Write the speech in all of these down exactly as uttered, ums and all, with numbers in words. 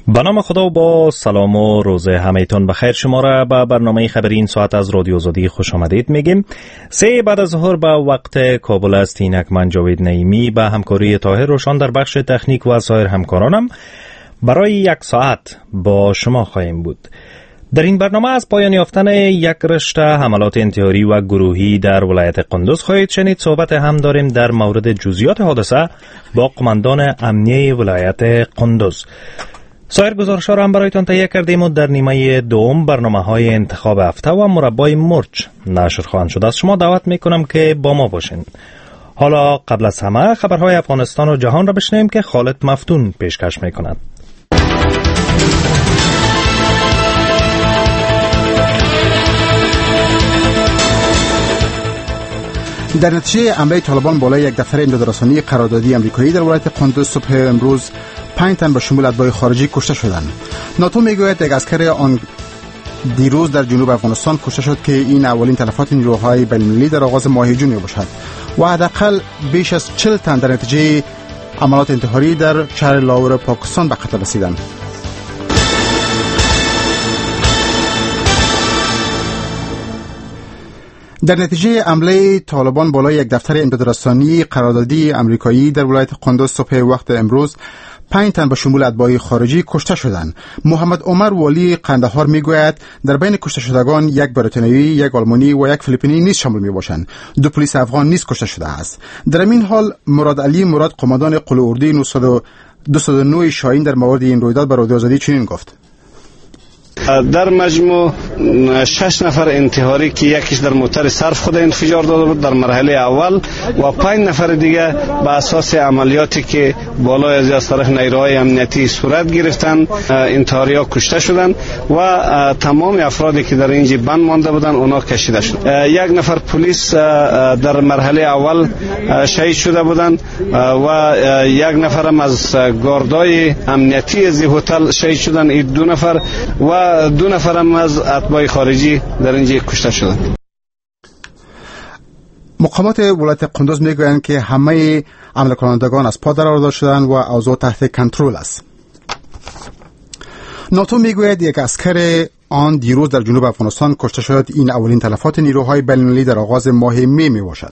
به نام خدا و با سلام و روز همه‌تان بخیر. شما را به برنامه خبری این ساعت از رادیو آزادی خوش آمدید میگیم. سه بعد از ظهر به وقت کابل است. اینک من جاوید نعیمی به همکاری طاهر روشان در بخش تکنیک و سایر همکارانم برای یک ساعت با شما خواهیم بود. در این برنامه از پایان یافتن یک رشته حملات انتحاری و گروهی در ولایت قندوز خواهید شنید. صحبت هم داریم در مورد جزئیات حادثه با قماندان امنیه ولایت قندوز. سایر گزارش‌ها را هم برایتان تهیه کردیم و در نیمه دوم برنامه‌های انتخاب هفته و مربای مرچ نشر خواهند شد. از شما دعوت می‌کنم که با ما باشین. حالا قبل از همه خبرهای افغانستان و جهان را بشنویم که خالد مفتون پیشکش می‌کند. در نتیجه حمله طالبان بالای یک دفتر امدادرسانی قراردادی آمریکایی در ولایت قندوز صبح امروز پنج تن به شمول اتباع خارجی کشته شدند. ناتو میگوید یک عسکر آن دیروز در جنوب افغانستان کشته شد که این اولین تلفات نیروهای بین‌المللی در آغاز ماه جون باشد و حداقل بیش از چهل تن در نتیجه عملیات انتحاری در شهر لاهور پاکستان به قتل رسیدند. در نتیجه حمله طالبان بالای یک دفتر امدادرسانی قراردادی آمریکایی در ولایت قندوز صبح وقت امروز پنج تن به شمول اتباع خارجی کشته شدند. محمد عمر والی قندهار میگوید در بین کشته شدگان یک بریتانیایی، یک آلمانی و یک فیلیپینی نیز شامل میباشند. دو پلیس افغان نیز کشته شده است. در این حال مراد علی مراد قماندان قوه اردوی دویست و نه شاهین در مورد این رویداد به رادیو آزادی چنین گفت: در مجموع شش نفر انتحاری که یکیش در موتر صرف خود انفجار داده بود در مرحله اول و پنج نفر دیگه به اساس عملیاتی که بالای از از طرف نیروهای امنیتی صورت گرفتن انتحاری ها کشته شدن و تمام افرادی که در اینجا بند مانده بودن اونا کشیده شد. یک نفر پلیس در مرحله اول شهید شده بودن و یک نفرم از گاردای امنیتی از هتل شهید شدن. این دو نفر و دو نفرم از اتباع خارجی در اینجا کشته شدند. مقامات ولایت قندوز میگویند که همه حمله کنندگان از پا درآورده شدند و اوضاع تحت کنترل است. ناتو میگوید یک عسکر آن دیروز در جنوب افغانستان کشته شد. این اولین تلفات نیروهای بین‌المللی در آغاز ماه می می باشد.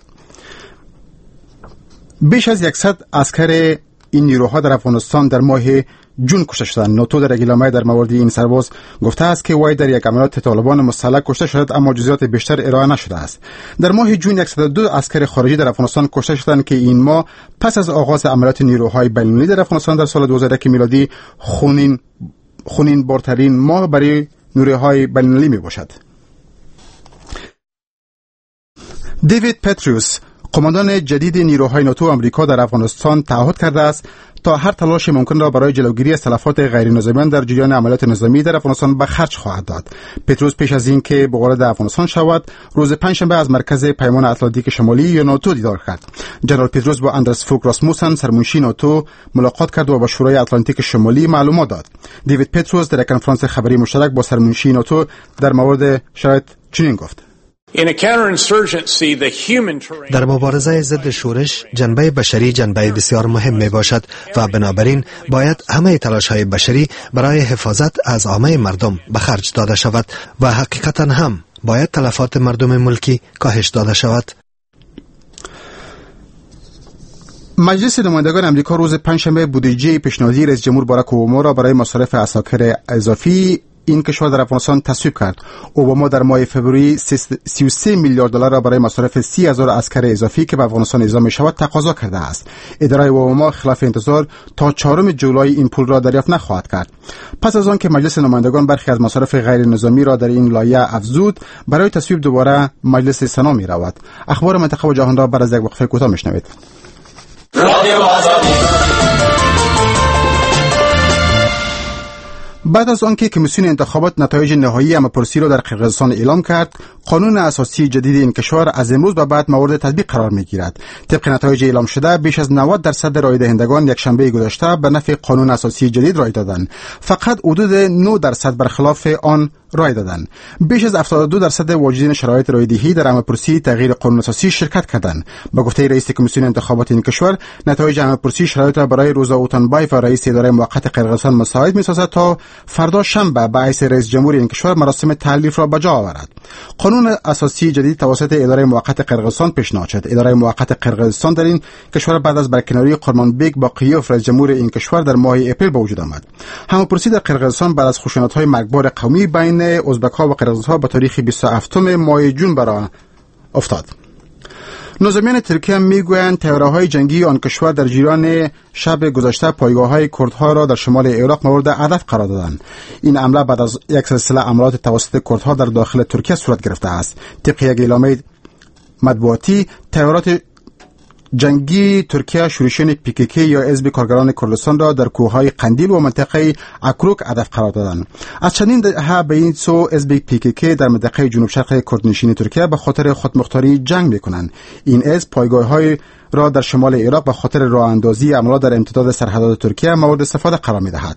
بیش از صد عسکر این نیروها در افغانستان در ماه جون کشته شدند. ناتو در اعلامیه در مورد این سرباز گفته است که وی در یک عملیات طالبان مسلح کشته شد، اما جزئیات بیشتر ارائه نشده است. در ماه جون صد و دو عسکر خارجی در افغانستان کشته شدند که این ماه پس از آغاز عملیات نیروهای بین‌المللی در افغانستان در سال دو هزار و یک میلادی خونین خونین بارترین ماه برای نیروهای بین‌المللی می باشد. دیوید پتروس قماندان جدید نیروهای ناتو آمریکا در افغانستان تعهد کرده است تا هر تلاش ممکن را برای جلوگیری از تلفات غیر نظامیان در جریان عملیات نظامی در افغانستان به خرج خواهد داد. پتروس پیش از این که به وارد افغانستان شود روز پنجشنبه از مرکز پیمان اتلانتیک شمالی یا ناتو دیدار کرد. جنرال پتروس با اندرس فوک راسموسن سرمنشی ناتو ملاقات کرد و با شورای اتلانتیک شمالی معلومات داد. دیوید پتروس در کنفرانس خبری مشترک با سرمنشی ناتو در مورد شرایط چنین گفت: در مبارزه ضد شورش جنبه بشری جنبه بسیار مهم می باشد و بنابراین باید همه تلاش های بشری برای حفاظت از عامه مردم به خرج داده شود و حقیقتا هم باید تلفات مردم ملکی کاهش داده شود. مجلس نمایندگان امریکا روز پنجشنبه بودجه پیشنهادی رئیس جمهور باراک اوباما را برای مصارف عساکر اضافی این کشور در افغانستان تصویب کرد. اوباما در ماه فوریه سی و سه میلیارد دلار را برای مصارف سی هزار عسکر اضافی که به افغانستان اعزام شود تقاضا کرده است. اداره اوباما خلاف انتظار تا چهارم جولای این پول را دریافت نخواهد کرد. پس از آن که مجلس نمایندگان برخی از مصارف غیر نظامی را در این لایحه افزود، برای تصویب دوباره مجلس سنا می رود. اخبار منطقه و جهان را بعد از یک وقفه کوتاه میشنوید. بعد از آنکه کمیسیون انتخابات نتایج نهایی همه‌پرسی را در قرقیزستان اعلام کرد، قانون اساسی جدید این کشور از امروز به بعد مورد تطبیق قرار میگیرد. طبق نتایج اعلام شده بیش از نود درصد رای دهندگان یک شنبه گذشته به نفع قانون اساسی جدید رای دادند. فقط حدود نه درصد برخلاف آن رای دادند. بیش از هفتاد و دو درصد واجدین شرایط رایدهی در همه‌پرسی تغییر قانون اساسی شرکت کردند. به گفته رئیس کمیسیون انتخابات این کشور، نتایج همه‌پرسی شرایط را برای روزا اوتانبایف و رئیس اداره موقت قرقیزستان مساعد می‌سازد تا فردا شنبه به حیث رئیس جمهور این کشور مراسم تحلیف را به جا آورد. قانون اساسی جدید توسط اداره موقت قرقیزستان پیشنهاد شد. اداره موقت قرقیزستان در این کشور بعد از برکناری قرمانبک باقیوف رئیس جمهور این کشور در ماه اپریل به وجود آمد. همه‌پرسی در قرقیزستان بعد از خشونت‌های مرگبار قومی بین ازبک‌ها و قرقیزها به تاریخ بیست و هفتم ماه جون برآ افتاد. نظامیان ترکیه میگویند طیاره‌های جنگی آن کشور در جریان شب گذشته پایگاه‌های کردها را در شمال عراق مورد هدف قرار دادند. این حمله بعد از یک سلسله حملات توسط کردها در داخل ترکیه صورت گرفته است. طبق یک اعلامیه مطبوعاتی، طیارات جنگی ترکیه شورشیان پیکیکی یا حزب کارگران کردستان را در کوههای قندیل و منطقه اکروک هدف قرار دادند. از چندین دهه به این سو حزب پیکیکی در منطقه جنوب شرق کردنشین ترکیه به خاطر خودمختاری جنگ می‌کنند. این حزب پایگاه‌های را در شمال عراق به خاطر راه اندازی عملات در امتداد سرحدات ترکیه مورد استفاده قرار می‌دهد.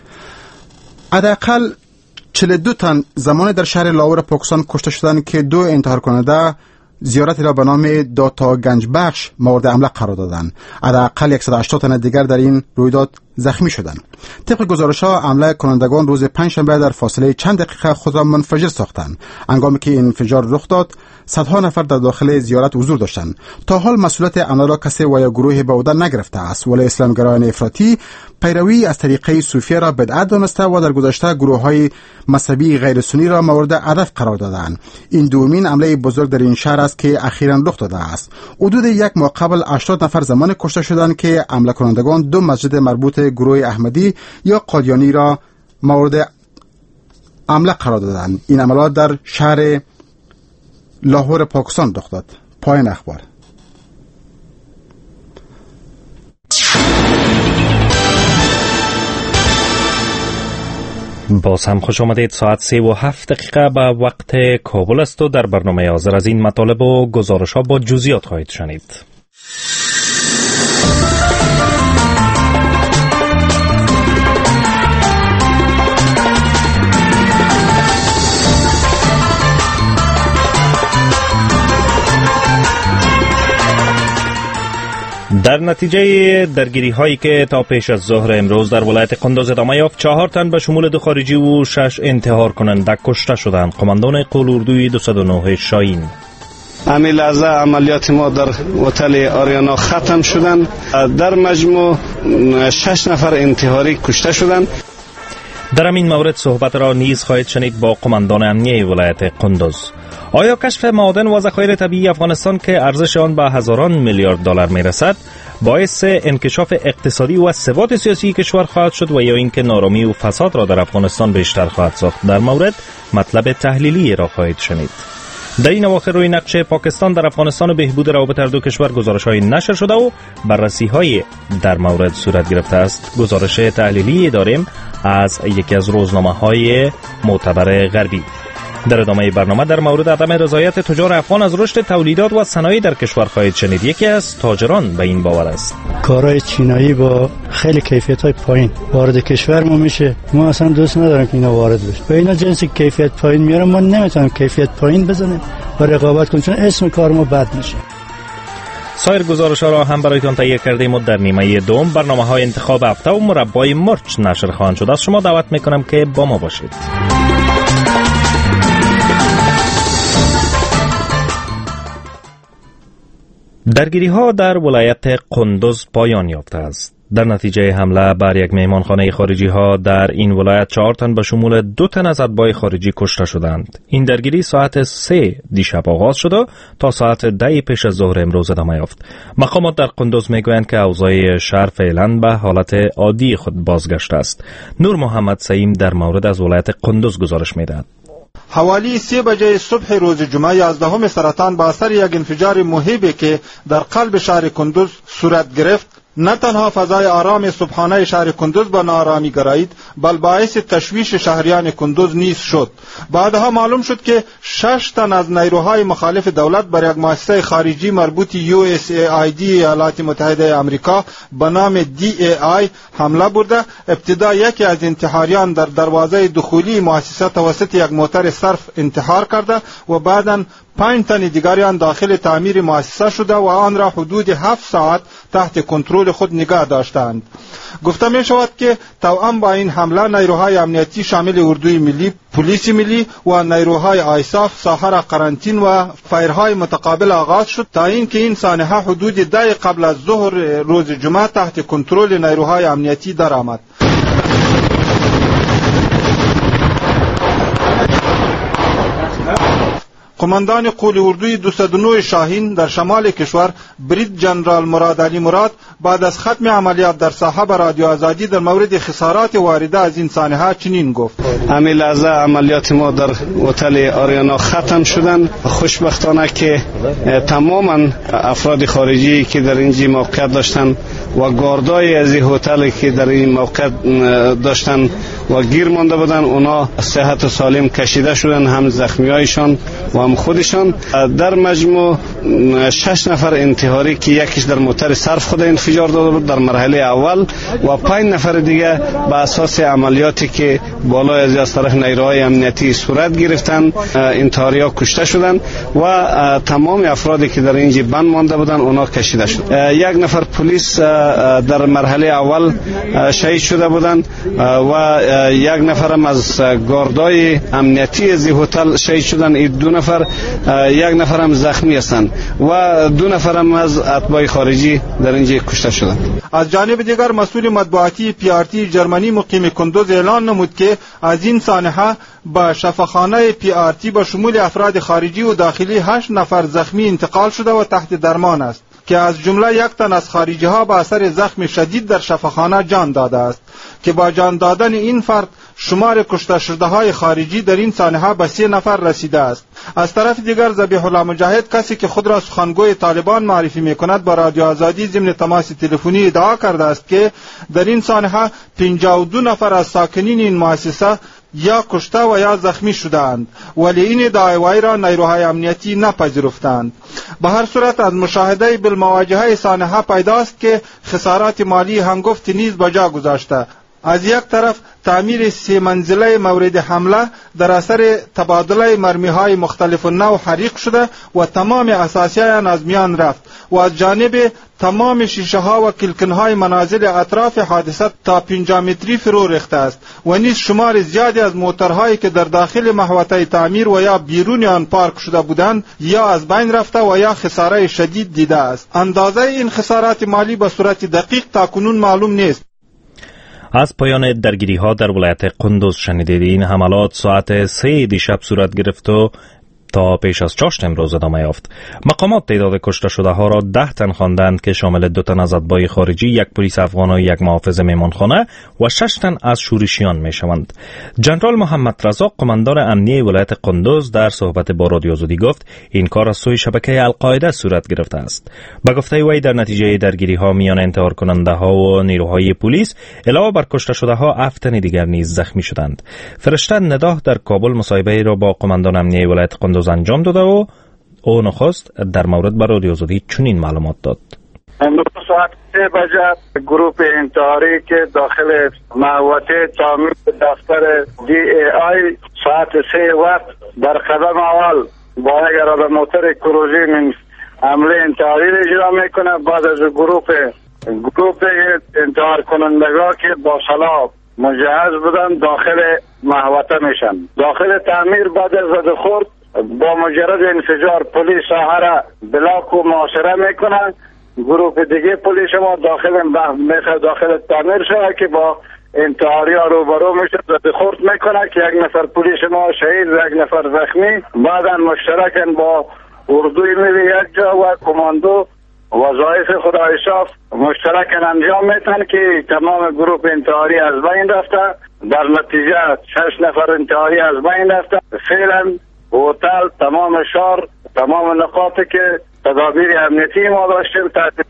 حداقل چهل و دو تن زمان در شهر لاهور پاکستان کشته شدند که دو انتحار کننده زیارتی را به نام داتا گنج بخش مورد حمله قرار دادند. حداقل صد و هشتاد تن دیگر در این رویداد زخمی شدند. طبق گزارش‌ها حمله کنندگان روز پنجشنبه در فاصله چند دقیقه خود را منفجر ساختند. هنگامی که این انفجار رخ داد، صدها نفر در داخل زیارت حضور داشتند. تا حال مسئولیت حمله را کسی و یا گروه به عهده نگرفته است، ولی اسلامگرایان افراطی پیروی از طریقه صوفیه را بدعت دانسته و در گذشته گروه‌های مذهبی غیر سنی را مورد هدف قرار دادند. این دومین حمله بزرگ در این شهر است که اخیراً رخ داده است. حدود یک ماه قبل هشتاد نفر زمان کشته شدند که حمله کنندگان دو مسجد مربوط گروه احمدی یا قادیانی را مورد حمله قرار دادند. این عملات در شهر لاهور پاکستان رخ داد. پایان اخبار. باز هم خوش آمدید. ساعت سه و هفت دقیقه به وقت کابل است و در برنامه حاضر از این مطالب و گزارش ها با جزئیات خواهید شنید. در نتیجه درگیری هایی که تا پیش از ظهر امروز در ولایت قندوز ادامه یافت، چهار تن به شمول دو خارجی و شش انتحار کننده کشته شدند. قماندان قول-اردوی دویست و نه شاهین: همین لحظه عملیات ما در هتل آریانا ختم شدند. در مجموع شش نفر انتحاری کشته شدند. در این مورد صحبت را نیز خواهید شنید با قماندان امنیه ولایت قندوز. آیا کشف معادن و ذخایر طبیعی افغانستان که ارزش آن به هزاران میلیارد دلار میرسد باعث انکشاف اقتصادی و ثبات سیاسی کشور خواهد شد و یا اینکه نارامی و فساد را در افغانستان بیشتر خواهد ساخت؟ در مورد مطلب تحلیلی را خواهید شنید. در این اواخر روی نقش پاکستان در افغانستان و بهبود روابط دو کشور گزارش‌های نشر شده و بررسی‌های در مورد صورت گرفته است. گزارش تحلیلی داریم از یکی از روزنامه‌های معتبر غربی. در ادامه برنامه در مورد عدم رضایت تجار افغان از رشد تولیدات و صنایع در کشور خواهید شنید. یکی از تاجران به این باور است کارهای چینایی با خیلی کیفیت‌های پایین وارد کشور ما میشه. ما اصلا دوست نداریم که اینا وارد بشه. و اینا جنسی کیفیت پایین میاره، ما نمیتونیم کیفیت پایین بزنیم و رقابت کنیم چون اسم کار ما بد میشه. سایر گزارش‌ها را هم برایتان تهیه کردیم و در نیمه دوم برنامه‌های انتخاب هفته و مربای مرچ نشر خواهند شد. از شما دعوت میکنم که با ما باشید. درگیری ها در ولایت قندوز پایان یافته است. در نتیجه حمله بر یک مهمانخانه خارجی ها در این ولایت چهار تن به شمول دو تن از اتباع خارجی کشته شدند. این درگیری ساعت سه دیشب آغاز شده تا ساعت ده پیش از ظهر امروز ادامه یافت. مقامات در قندوز میگویند که اوضاع شهر فعلا به حالت عادی خود بازگشته است. نور محمد سعیم در مورد از ولایت قندوز گزارش میدهد. حوالی سه بجه صبح روز جمعه یازدهم سرطان با اثر یک انفجار مهیبی که در قلب شهر کندوز صورت گرفت نه تنها فضای آرام صبحانه شهر کندوز به ناآرامی گرایید، بل باعث تشویش شهریان کندوز نیز شد. بعدها معلوم شد که شش تن از نیروهای مخالف دولت بر یک مؤسسه خارجی مربوط یو اس ای آی دی ایالات متحده آمریکا به نام دی ای آی حمله برده. ابتدا یکی از انتحاریان در دروازه دخولی مؤسسه توسط یک موتر صرف انتحار کرده و بعداً پنج تن دیگریان داخل تعمیر مؤسسه شده و آن را حدود هفت ساعت تحت کنترل خود نگاه داشتند. گفته می شود که توأم با این حمله نیروهای امنیتی شامل اردوی ملی، پلیس ملی و نیروهای آیساف ساحه را قرنطین و فایرهای متقابل آغاز شد تا اینکه این سانحه حدود ده قبل از ظهر روز جمعه تحت کنترل نیروهای امنیتی درآمد. قماندان قول اردوی دویست و نه شاهین در شمال کشور برید جنرال مراد علی مراد بعد از ختم عملیات در ساحه به رادیو آزادی در مورد خسارات وارده از این سانحه چنین گفت: همین لحظه عملیات ما در هتل آریانا ختم شدن. خوشبختانه که تماما افراد خارجی که در اینجا موقعیت داشتن و گاردای از این هتل که در این موقعیت داشتن و گیر مانده بودن، اونا صحت و سالم کشیده شدن، هم زخمیایشان و هم خودشان. در مجموع شش نفر انتحاری که یکیش در موتر صرف خود انفجار داده بود در مرحله اول و پنج نفر دیگه به اساس عملیاتی که بالای از از طرف نیروهای امنیتی صورت گرفتن انتحاری‌ها کشته شدن و تمام افرادی که در اینجا بند مانده بودن اونا کشیده شد. یک نفر پلیس در مرحله اول شهید شده بودند و یک نفرم از گاردای امنیتی از هتل شهید شدن. این دو نفر، یک نفرم زخمی هستند و دو نفرم از اتباع خارجی در اینجا کشته شدند. از جانب دیگر مسئول مطبوعاتی پی آر تی جرمنی مقیم کندوز اعلان نمود که از این سانحه به شفاخانه پی آر تی به شمول افراد خارجی و داخلی هشت نفر زخمی انتقال شده و تحت درمان است که از جمله یک تن از خارجی ها به اثر زخم شدید در شفاخانه جان داده است که با جان دادن این فرد شمار کشته شده های خارجی در این سانحه به سه نفر رسیده است. از طرف دیگر ذبیح الله مجاهد، کسی که خود را سخنگوی طالبان معرفی می کند، با رادیو آزادی ضمن تماس تلفنی ادعا کرده است که در این سانحه پنجاه و دو نفر از ساکنین این مؤسسه یا کشته و یا زخمی شدند، ولی این ادعای را نیروهای امنیتی نپذیرفتند. به هر صورت از مشاهده بالمواجهه سانحه پیداست که خسارات مالی هنگفت نیز به جا گذاشته. از یک طرف تعمیر سه منزله مورد حمله در اثر تبادله مرمی‌های مختلف نوع حریق شده و تمام اساسیان از میان رفت و از جانب تمام شیشه ها و کلکن های منازل اطراف حادثه تا پنجاه متری فرو ریخته است و نیز شمار زیادی از موترهایی که در داخل محوطه تعمیر و یا بیرون آن پارک شده بودند یا از بین رفته و یا خساره شدید دیده است. اندازه این خسارات مالی به صورت دقیق تاکنون معلوم نیست. از پایان درگیری ها در ولایت قندوز شنیدید. این حملات ساعت سه دیشب صورت گرفت و تا پیش از چاشت امروز ادامه یافت. مقامات تعداد کشته شده ها را ده تن خواندند که شامل دو تن از اتباع خارجی، یک پلیس افغان و یک محافظ میمانخانه و شش تن از شورشیان می شوند. جنرال محمد رزاق، قماندان امنیه ولایت قندوز، در صحبت با رادیو آزادی گفت این کار از سوی شبکه القاعده صورت گرفته است. به گفته وی در نتیجه درگیری ها میان انتحار کننده ها و نیروهای پلیس علاوه بر کشته شده ها هفت تن دیگر نیز زخمی شدند. فرشته نداه در کابل مصاحبه را با قماندان امنیه ولایت قندوز انجام داده و او نخست در مورد بر رادیو آزادی چنین معلومات داد. امروز ساعت سه بجه گروه انتحاری که داخل محوطه تعمیر دفتر دی ای آی ساعت سه وقت در قدم اول با یک عربه موتر کروزی من حمله انتحاری اجرا میکنه. بعد از گروه گروه انتحار کنندگان که با سلاح مجهز بودن داخل محوطه میشن. داخل تعمیر بعد از زد خورد با مجرد انفجار پلیس ساحه را بلاک و محاصره میکنه. گروه دیگه پلیس ما داخل داخل تعمیر شده که با انتحاری ها روبرو میشه، زد خورد میکنه که یک نفر پلیس ما شهید و یک نفر زخمی. بعدا مشترکن با اردوی ملی یک جا و کماندو وظایف خدا حساب مشترکن انجام میتن که تمام گروه انتحاری از بین رفته. در نتیجه شش نفر انتحاری از بین رفته. فعلا هتل، تمام شهر، تمام نقاطی که تدابیر امنیتی ما داشتیم تحت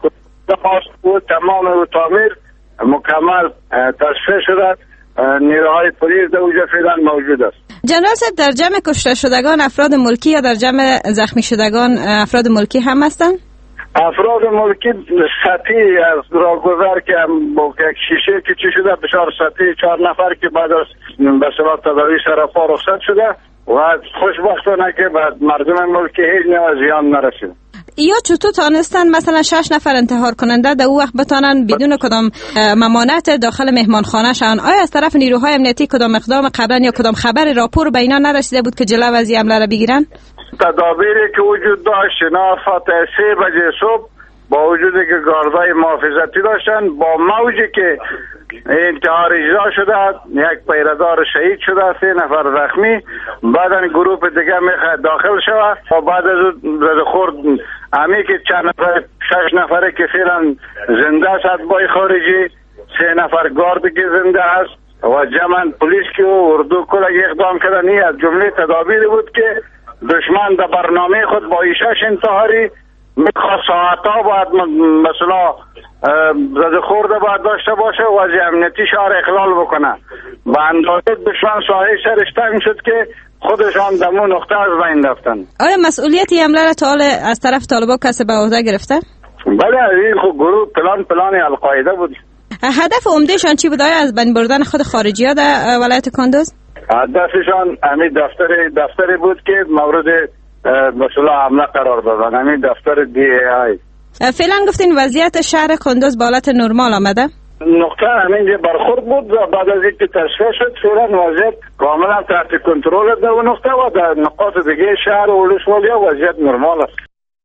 و تمام و تعمیر مکمل تصفیه شده. نیروهای پلیس در اونجا فعلا موجود است. جنرال صاحب، در جمع کشته شدگان افراد ملکی یا در جمع زخمی شدگان افراد ملکی هم هستند؟ افراد ملکی سطحی از راهگذر که با یک شیشه کشی شده، بسیار سطحی چهار نفر که بعد از به اصطلاح تداوی سراپا رخصت شده و خوشبختانه که بعد مردم ملکی هیچ نوع زیان نرسید. یا چطور تانستن مثلا شش نفر انتحار کننده در او وقت بتانن بدون کدام ممانعت داخل مهمانخانه شون؟ آیا از طرف نیروهای امنیتی کدام اقدام قبلا یا کدام خبر راپور به اینا نرسیده بود که جلو از این حمله را بگیرن؟ تدابیری که وجود داشت شنا ساعت سه بجه صبح با وجودی که گاردای محافظتی داشتن، با موجی که انتحار اجرا شده، یک پیرهدار شهید شده، سه نفر زخمی، بعدا گروه دیگه میخواد داخل شود و بعد از رد خورد امی که چند نفر شش نفره که فعلا زنده است اتباع خارجی، سه نفر گارد که زنده است و جمعا پلیس که اردو کل اقدام کردن. این از جمله تدابیری بود که دشمن در برنامه خود با ایشش انتحاری میخواد ساعتا باید مثلا زده خورده باید داشته باشه و از امنیتی شهر اخلال بکنه. به اندازه دشمن ساحه سرش تنگ شد که خودشان دمو نقطه از بین رفتن. آیا مسئولیتی حمله را تا حال از طرف طالبان کسی به عهده گرفته؟ بله، این خب گروه پلان پلان القاعده بود. هدف عمدهشان چی بود؟ آیا از بین بردن خود خارجی ها در ولایت کندوز؟ هدفشان همین دفتر دفتری بود که مورد مثلا حمله قرار دادن، همین دفتر دی ای آی. فعلا گفتین وضعیت شهر کندوز به حالت نرمال آمده؟ نقطه همین برخورد بود و بعد از اینکه تصفیه شد فعلا وضعیت کاملا تحت کنترل در اون نقطه و در نقاط دیگه شهر و ولسوالی‌ها وضعیت نرمال است.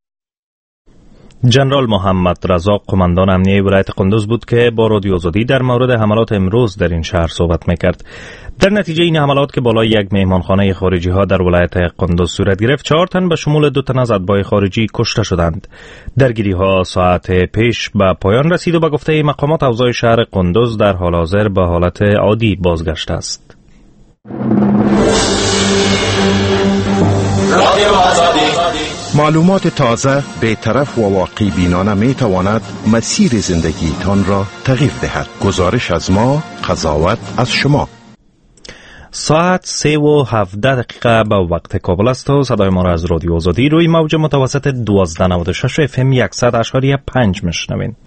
جنرال محمد رزاق قماندان امنیه ولایت قندوز بود که با رادیو آزادی در مورد حملات امروز در این شهر صحبت میکرد. در نتیجه این حملات که بالای یک مهمانخانه خارجی ها در ولایت قندوز صورت گرفت، چهار تن به شمول دو تن از اتباع خارجی کشته شدند. درگیری ها ساعت پیش به پایان رسید و به گفته مقامات اوضاع شهر قندوز در حال حاضر به حالت عادی بازگشته است. معلومات تازه، بی‌طرف و واقعی بینانه می تواند مسیر زندگی تان را تغییر دهد. گزارش از ما، قضاوت از شما. ساعت سه و هفده دقیقه به وقت کابل است و صدای ما را از رادیو آزادی روی موج متوسط دوازده نود و شش اف ام صد اشاری پنج میشنوین.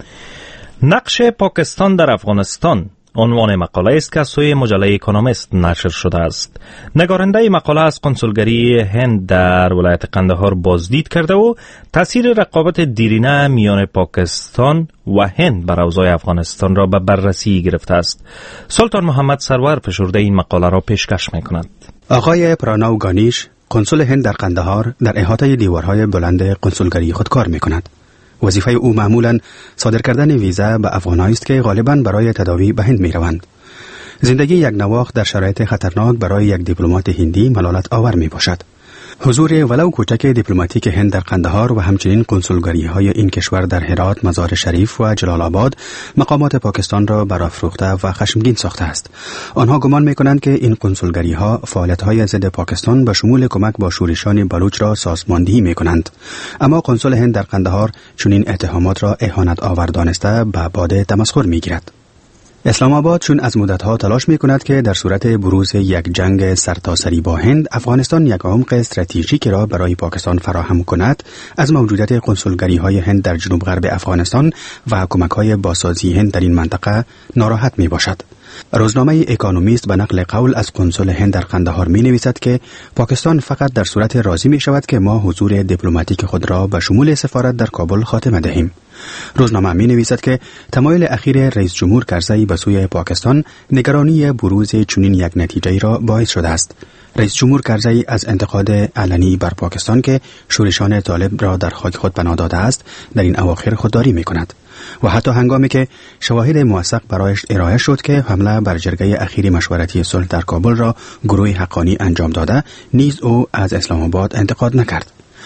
نقش پاکستان در افغانستان عنوان مقاله است که از سوی مجله اکونومیست نشر شده است. نگارنده مقاله از کنسولگری هند در ولایت قندهار بازدید کرده و تاثیر رقابت دیرینه میان پاکستان و هند بر اوضاع افغانستان را به بررسی گرفته است. سلطان محمد سرور فشرده این مقاله را پیشکش می‌کند. آقای پراناو گانیش، کنسول هند در قندهار، در احاطه دیوارهای بلند کنسولگری خود کار می‌کند. وظیفه او معمولاً صادر کردن ویزا به افغان‌هایی است که غالباً برای تداوی به هند می‌روند. زندگی یک نواخت در شرایط خطرناک برای یک دیپلمات هندی ملالت آور میباشد. حضور ولو کوچک دیپلماتیک هند در قندهار و همچنین کنسولگری‌های این کشور در هرات، مزار شریف و جلال آباد مقامات پاکستان را برافروخته و خشمگین ساخته است. آنها گمان می‌کنند که این کنسولگری‌ها فعالیت‌های ضد پاکستان به شمول کمک با شورشان بلوچ را سازماندهی می‌کنند. اما کنسول هند در قندهار چنین اتهامات را اهانت آور دانسته به باد تمسخر می‌گیرد. اسلام آباد چون از مدتها تلاش می کند که در صورت بروز یک جنگ سرتاسری با هند، افغانستان یک عمق استراتژیک را برای پاکستان فراهم کند، از موجودیت کنسولگری های هند در جنوب غرب افغانستان و کمک های بازسازی هند در این منطقه ناراحت می باشد. روزنامه اکونومیست به نقل قول از کنسول هند در قندهار می نویسد که پاکستان فقط در صورت راضی می شود که ما حضور دیپلماتیک خود را به شمول سفارت در کابل خاتمه دهیم. روزنامه می نویسد که تمایل اخیر رئیس جمهور کرزی به سوی پاکستان نگرانی بروز چنین یک نتیجه را باعث شده است. رئیس جمهور کرزی از انتقاد علنی بر پاکستان که شورشان طالب را در خاک خود پناه داده است در این اواخر خودداری می کند و حتی هنگامی که شواهد موثق برایش ارائه شد که حمله بر جرگه اخیر مشورتی صلح در کابل را گروه حقانی انجام داده، نیز او از اسلام آباد انتقاد نکرد.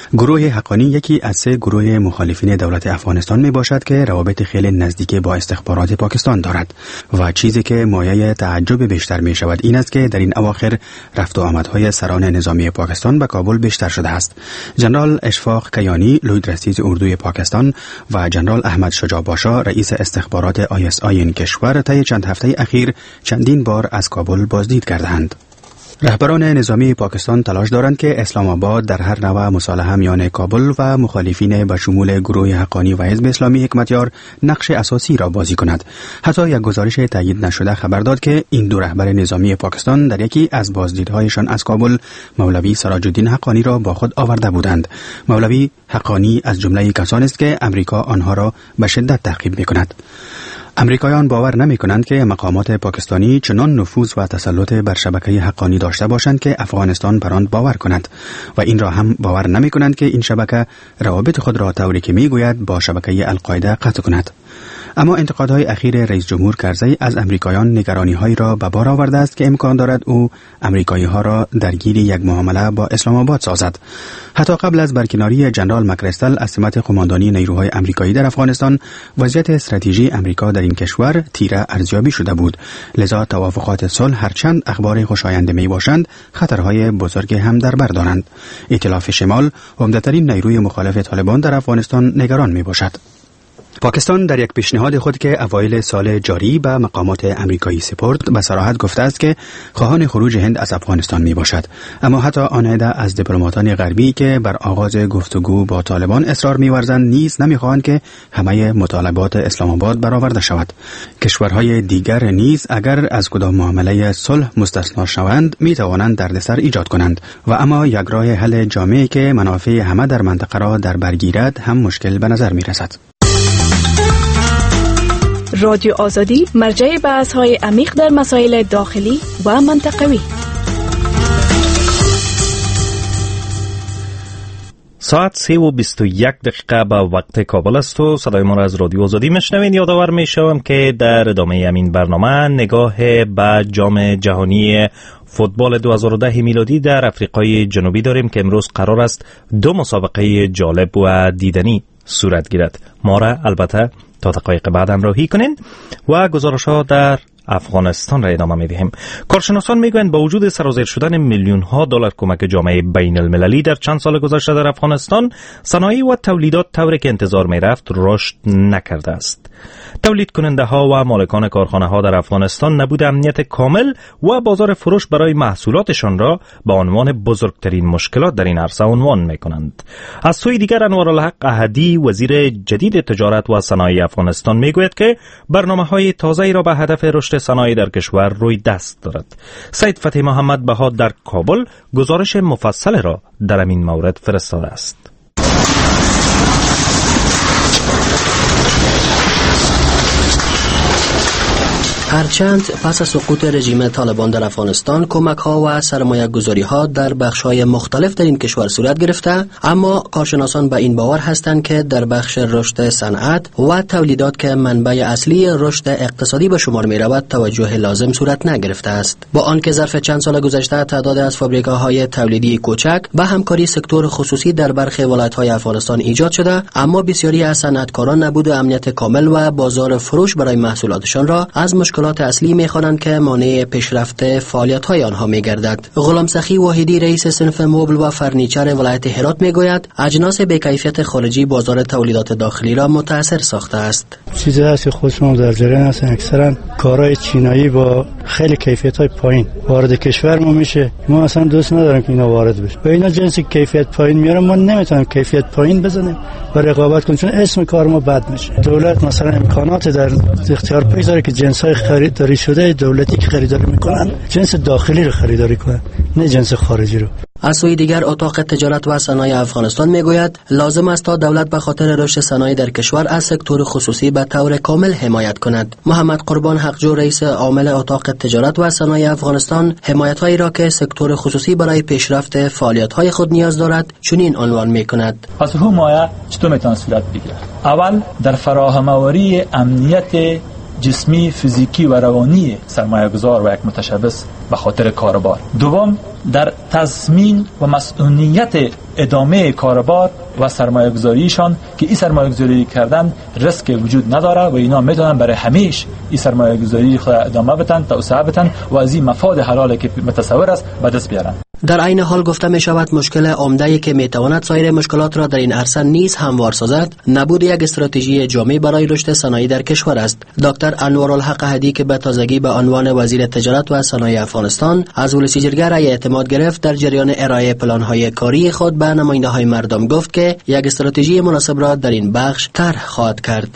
گروه حقانی یکی از سه گروه مخالفین دولت افغانستان می باشد که روابط خیلی نزدیک با استخبارات پاکستان دارد و چیزی که مایه تعجب بیشتر می شود این است که در این اواخر رفت و آمدهای سران نظامی پاکستان به کابل بیشتر شده است. جنرال اشفاق کیانی لوی درستیز اردوی پاکستان و جنرال احمد شجاع باشا رئیس استخبارات آی اس آی این کشور طی چند هفته اخیر چندین بار از کابل بازدید کردند. رهبران نظامی پاکستان تلاش دارند که اسلام آباد در هر نوع مصالحه میان کابل و مخالفین به شمول گروه حقانی و حزب اسلامی حکمتیار نقش اساسی را بازی کند. حتی یک گزارش تایید نشده خبر داد که این دو رهبر نظامی پاکستان در یکی از بازدیدهایشان از کابل مولوی سراج الدین حقانی را با خود آورده بودند. مولوی حقانی از جمله کسانی است که امریکا آنها را به شدت تعقیب می‌کند. امریکایان باور نمی کنند که مقامات پاکستانی چنان نفوذ و تسلط بر شبکه حقانی داشته باشند که افغانستان بر آن باور کند و این را هم باور نمی کنند که این شبکه روابط خود را طوری که می گوید با شبکه القاعده قطع کند. اما انتقادهای اخیر رئیس جمهور کرزی از امریکایان نگرانی‌هایی را به بار آورده است که امکان دارد او امریکایی‌ها را درگیر یک معامله با اسلام آباد سازد. حتی قبل از برکناری جنرال مکرستل از سمت قماندانی نیروهای امریکایی در افغانستان، وضعیت استراتژی امریکا در این کشور تیره ارزیابی شده بود. لذا توافقات صلح هرچند اخبار خوشایند می باشند، خطرهای بزرگ هم در بر دارند. ائتلاف شمال، عمده‌ترین نیروی مخالف طالبان در افغانستان، نگران می باشد. پاکستان در یک پیشنهاد خود که اوایل سال جاری به مقامات امریکایی سپرد به صراحت گفته است که خواهان خروج هند از افغانستان می باشد. اما حتی آن عده از دیپلماتان غربی که بر آغاز گفتگو با طالبان اصرار می‌ورزند نیز نمی‌خواهند که همه مطالبات اسلام آباد برآورده شود. کشورهای دیگر نیز اگر از کدام معامله صلح مستثنا شوند می توانند دردسر ایجاد کنند و اما یک راه حل جامعی که منافع همه در منطقه را در بر گیرد هم مشکل به نظر می‌رسد. رادیو آزادی مرجع بحث‌های عمیق در مسائل داخلی و منطقوی. ساعت سه و بیست و یک دقیقه به وقت کابل است و صدای ما را از رادیو آزادی میشنوید. یادآور میشوم که در ادامه همین برنامه نگاه به جام جهانی فوتبال دو هزار و ده میلادی در افریقای جنوبی داریم که امروز قرار است دو مسابقه جالب و دیدنی صورت گیرد. ما را البته تا دقایق بعد همراهی کنین و گزارش ها در افغانستان را ادامه می‌دهیم. کارشناسان میگویند با وجود سرازیر شدن میلیون ها دلار کمک جامعه بین المللی در چند سال گذشته در افغانستان، صنایع و تولیدات طوری که انتظار می‌رفت رشد نکرده است. تولید کننده ها و مالکان کارخانه ها در افغانستان نبود امنیت کامل و بازار فروش برای محصولاتشان را به عنوان بزرگترین مشکلات در این عرصه عنوان می‌کنند. از سوی دیگر انوارالحق احدی وزیر جدید تجارت و صنایع افغانستان میگوید که برنامه‌های تازه‌ای را به هدف رشد صنایع در کشور روی دست دارد. سید فتحی محمد بها در کابل گزارش مفصل را در این مورد فرستاده است. هرچند پس از سقوط رژیم طالبان در افغانستان کمک‌ها و سرمایه‌گذاری‌ها در بخش‌های مختلف در این کشور صورت گرفته، اما کارشناسان به این باور هستند که در بخش رشد صنعت و تولیدات که منبع اصلی رشد اقتصادی به شمار می‌رود توجه لازم صورت نگرفته است. با آنکه ظرف چند سال گذشته تعداد از فابریکاهای تولیدی کوچک و همکاری سکتور خصوصی در برخی ولایت‌های افغانستان ایجاد شده، اما بسیاری از صنعتکاران نبود امنیت کامل و بازار فروش برای محصولاتشان را از مشکلات اصلی می‌خوانند که مانع پیشرفت فعالیت‌های آنها می‌گردد. غلام سخی واحدی رئیس صنف مبل و فرنیچر ولایت هرات می‌گوید اجناس بی‌کیفیت خارجی بازار تولیدات داخلی را متاثر ساخته است. چیزی هست که خودشون در جریان هستن، اکثرا کارهای چینایی با خیلی کیفیت‌های پایین وارد کشور ما میشه. ما اصلا دوست نداریم که اینا وارد بشه. و اینا جنس کیفیت پایین میاره، ما نمیتونیم کیفیت پایین بزنیم و رقابت کنیم چون اسم کار ما بد میشه. دولت مثلا امکانات در اختیار بگذاره که جنس‌های خریداری شده دولتی که خریداری میکنن جنس داخلی رو خریداری کنن، نه جنس خارجی رو. از سوی دیگر اتاق تجارت و صنایع افغانستان میگوید لازم است تا دولت به خاطر رشد صنایع در کشور از سکتور خصوصی به طور کامل حمایت کند. محمد قربان حقجو رئیس عامل اتاق تجارت و صنایع افغانستان حمایت‌هایی را که سکتور خصوصی برای پیشرفت فعالیت‌های خود نیاز دارد چنین عنوان می‌کند. از حمایت چطور میتونه صورت بگیرد؟ اول در فراهم‌آوری امنیت جسمی، فیزیکی و روانی سرمایه‌گذار و یک متشبث به خاطر کاروبار. دوم در تضمین و مسئولیت ادامه کاربار و سرمایه گذاریشان که این سرمایه گذاری کردن ریسک وجود نداره و اینا میتونن برای همیشه این سرمایه گذاری خود ادامه بدن، توسعه بدن و از این مفاد حلالی که متصور است به دست بیارن. در عین حال گفته می شود مشکل عمده‌ای که می تواند سایر مشکلات را در این عرصه نیز هموار سازد نبود یک استراتژی جامع برای رشد صنایع در کشور است. دکتر انوارالحق هدی که به تازگی به عنوان وزیر تجارت و صنایع افغانستان از ولسی جرگه رای اعتماد گرفت، در جریان ارائه پلان‌های کاری خود به نماینده‌های مردم گفت که یک استراتژی مناسب را در این بخش طرح خواهد کرد.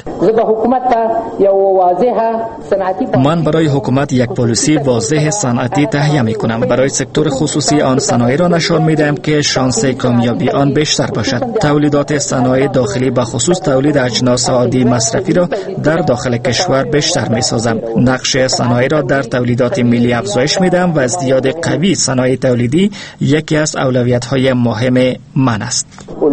من برای حکومت یک پالیسی واضح صنعتی تهیه می‌کنم. برای سکتور خصوصی آن صنایع را نشان می‌دهم که شانس کامیابی آن بیشتر باشد. تولیدات صنایع داخلی به خصوص تولید اجناس عادی مصرفی را در داخل کشور بیشتر می‌سازم. نقش صنایع را در تولیدات ملی افزایش می‌دهم و ازدیاد قوی صنایع تولیدی یکی از اولویت‌های مهم من است.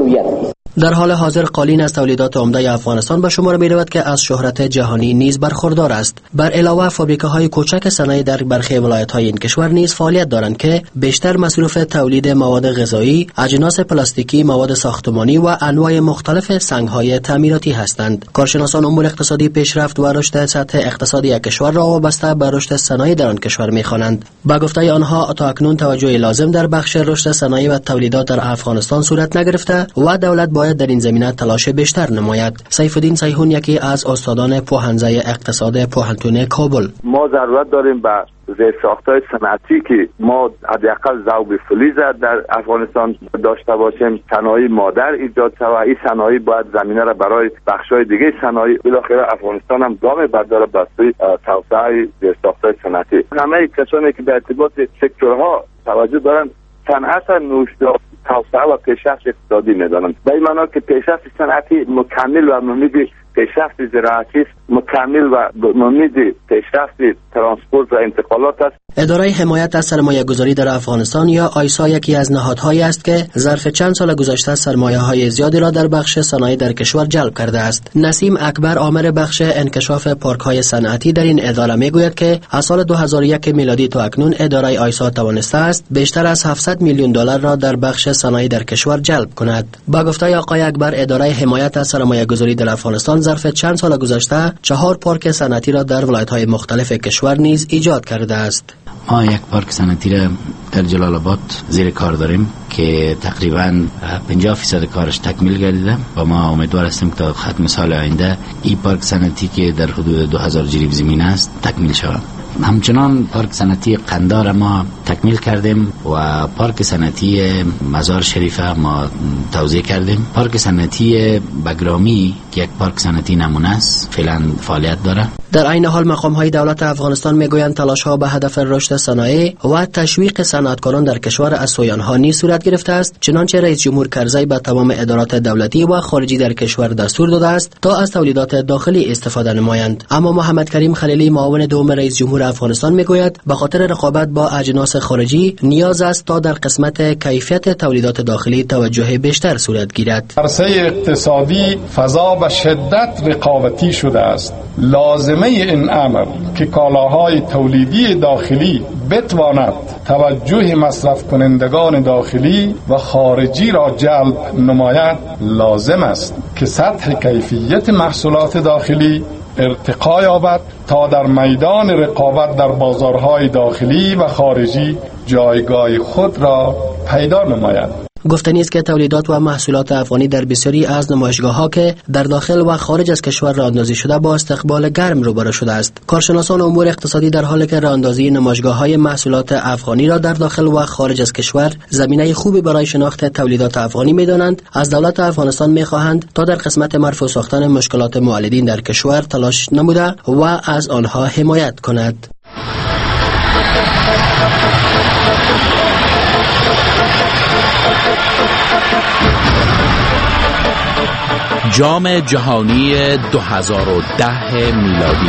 در حال حاضر قالین از تولیدات عمده افغانستان به شمار می رود که از شهرت جهانی نیز برخوردار است. بر علاوه فابریکه‌های کوچک صنایع در برخی ولایت‌های این کشور نیز فعالیت دارند که بیشتر مصرف تولید مواد غذایی، اجناس پلاستیکی، مواد ساختمانی و انواع مختلف سنگ‌های تعمیراتی هستند. کارشناسان امور اقتصادی پیشرفت و رشد سطح اقتصادی یک کشور را وابسته به رشد صنایع در آن کشور می‌خوانند. با گفته آنها تا اکنون توجه لازم در بخش رشد صنایع و تولیدات در افغانستان صورت نگرفته و دولت باید در این زمینه تلاش بیشتر نماید. سیف الدین سیحون یکی از استادان پوهنځی اقتصاد پوهنتون کابل: ما ضرورت داریم به زیرساخت‌های صنعتی که ما حداقل ذوب فلز در افغانستان داشته باشیم، صنایع مادر ایجاد شود. این صنایع باید زمینه را برای بخش‌های دیگه صنایع بالاخره افغانستان هم گام برداره به سوی توسعه زیرساخت‌های صنعتی. همه کسانی که به ارتباط سکتورها توجه دارن صنعت نوشته توسعه و پیشرفت اقتصادی می‌دانند. به این معنا که پیشرفت صنعتی مکمل و ممید پیشرفت زراعتی مکمل و ممید پیشرفت ترانسپورت و انتقالات است. اداره حمایت از سرمایه گذاری در افغانستان یا آیسا یکی از نهادهایی است که ظرف چند سال گذشته سرمایه های زیادی را در بخش صنایع در کشور جلب کرده است. نسیم اکبر عامر بخش انکشاف پارک های صنعتی در این اداره میگوید که از سال دو هزار و یک میلادی تا اکنون اداره آیسا توانسته است بیشتر از هفتصد میلیون دلار را در بخش صنایع در کشور جلب کند. با گفته آقای اکبر، اداره حمایت از سرمایه گذاری در افغانستان ظرف چند سال گذشته چهار پارک صنعتی را در ولایت‌های مختلف کشور نیز ایجاد کرده است. ما یک پارک صنعتی را در جلال آباد زیر کار داریم که تقریباً پنجاه فیصد کارش تکمیل گردیده و ما امیدوار هستیم که تا ختم سال آینده این پارک صنعتی که در حدود دو هزار جریب زمین است تکمیل شود. همچنان پارک صنعتی قندار ما تکمیل کردیم و پارک صنعتی مزار شریف ما توزیع کردیم. پارک صنعتی بگرامی که یک پارک صنعتی نمونه است فعلا فعالیت داره. در عین حال مقام‌های دولت افغانستان میگویند تلاش‌ها به هدف رشد صنایع و تشویق صنعتکاران در کشور از سوی آنها نیز صورت گرفته است، چنانچه رئیس جمهور کرزی به تمام ادارات دولتی و خارجی در کشور دستور داده است تا از تولیدات داخلی استفاده نمایند. اما محمد کریم خلیلی معاون دوم رئیس جمهور افغانستان میگوید به خاطر رقابت با اجناس خارجی نیاز است تا در قسمت کیفیت تولیدات داخلی توجه بیشتر صورت گیرد. عرصه اقتصادی فضا به شدت رقابتی شده است. لازمه این امر که کالاهای تولیدی داخلی بتواند توجه مصرف کنندگان داخلی و خارجی را جلب نماید لازم است که سطح کیفیت محصولات داخلی ارتقا یابد تا در میدان رقابت در بازارهای داخلی و خارجی جایگاه خود را پیدا نماید. گفتنی است که تولیدات و محصولات افغانی در بسیاری از نمایشگاه‌ها که در داخل و خارج از کشور راه‌اندازی شده با استقبال گرم روبرو شده است. کارشناسان امور اقتصادی در حالی که راه‌اندازی نمایشگاه‌های محصولات افغانی را در داخل و خارج از کشور زمینه خوبی برای شناخت تولیدات افغانی می‌دانند، از دولت افغانستان می‌خواهند تا در قسمت مرفوع ساختن مشکلات مولدین در کشور تلاش نموده و از آنها حمایت کند. جام جهانی دو هزار و ده میلادی.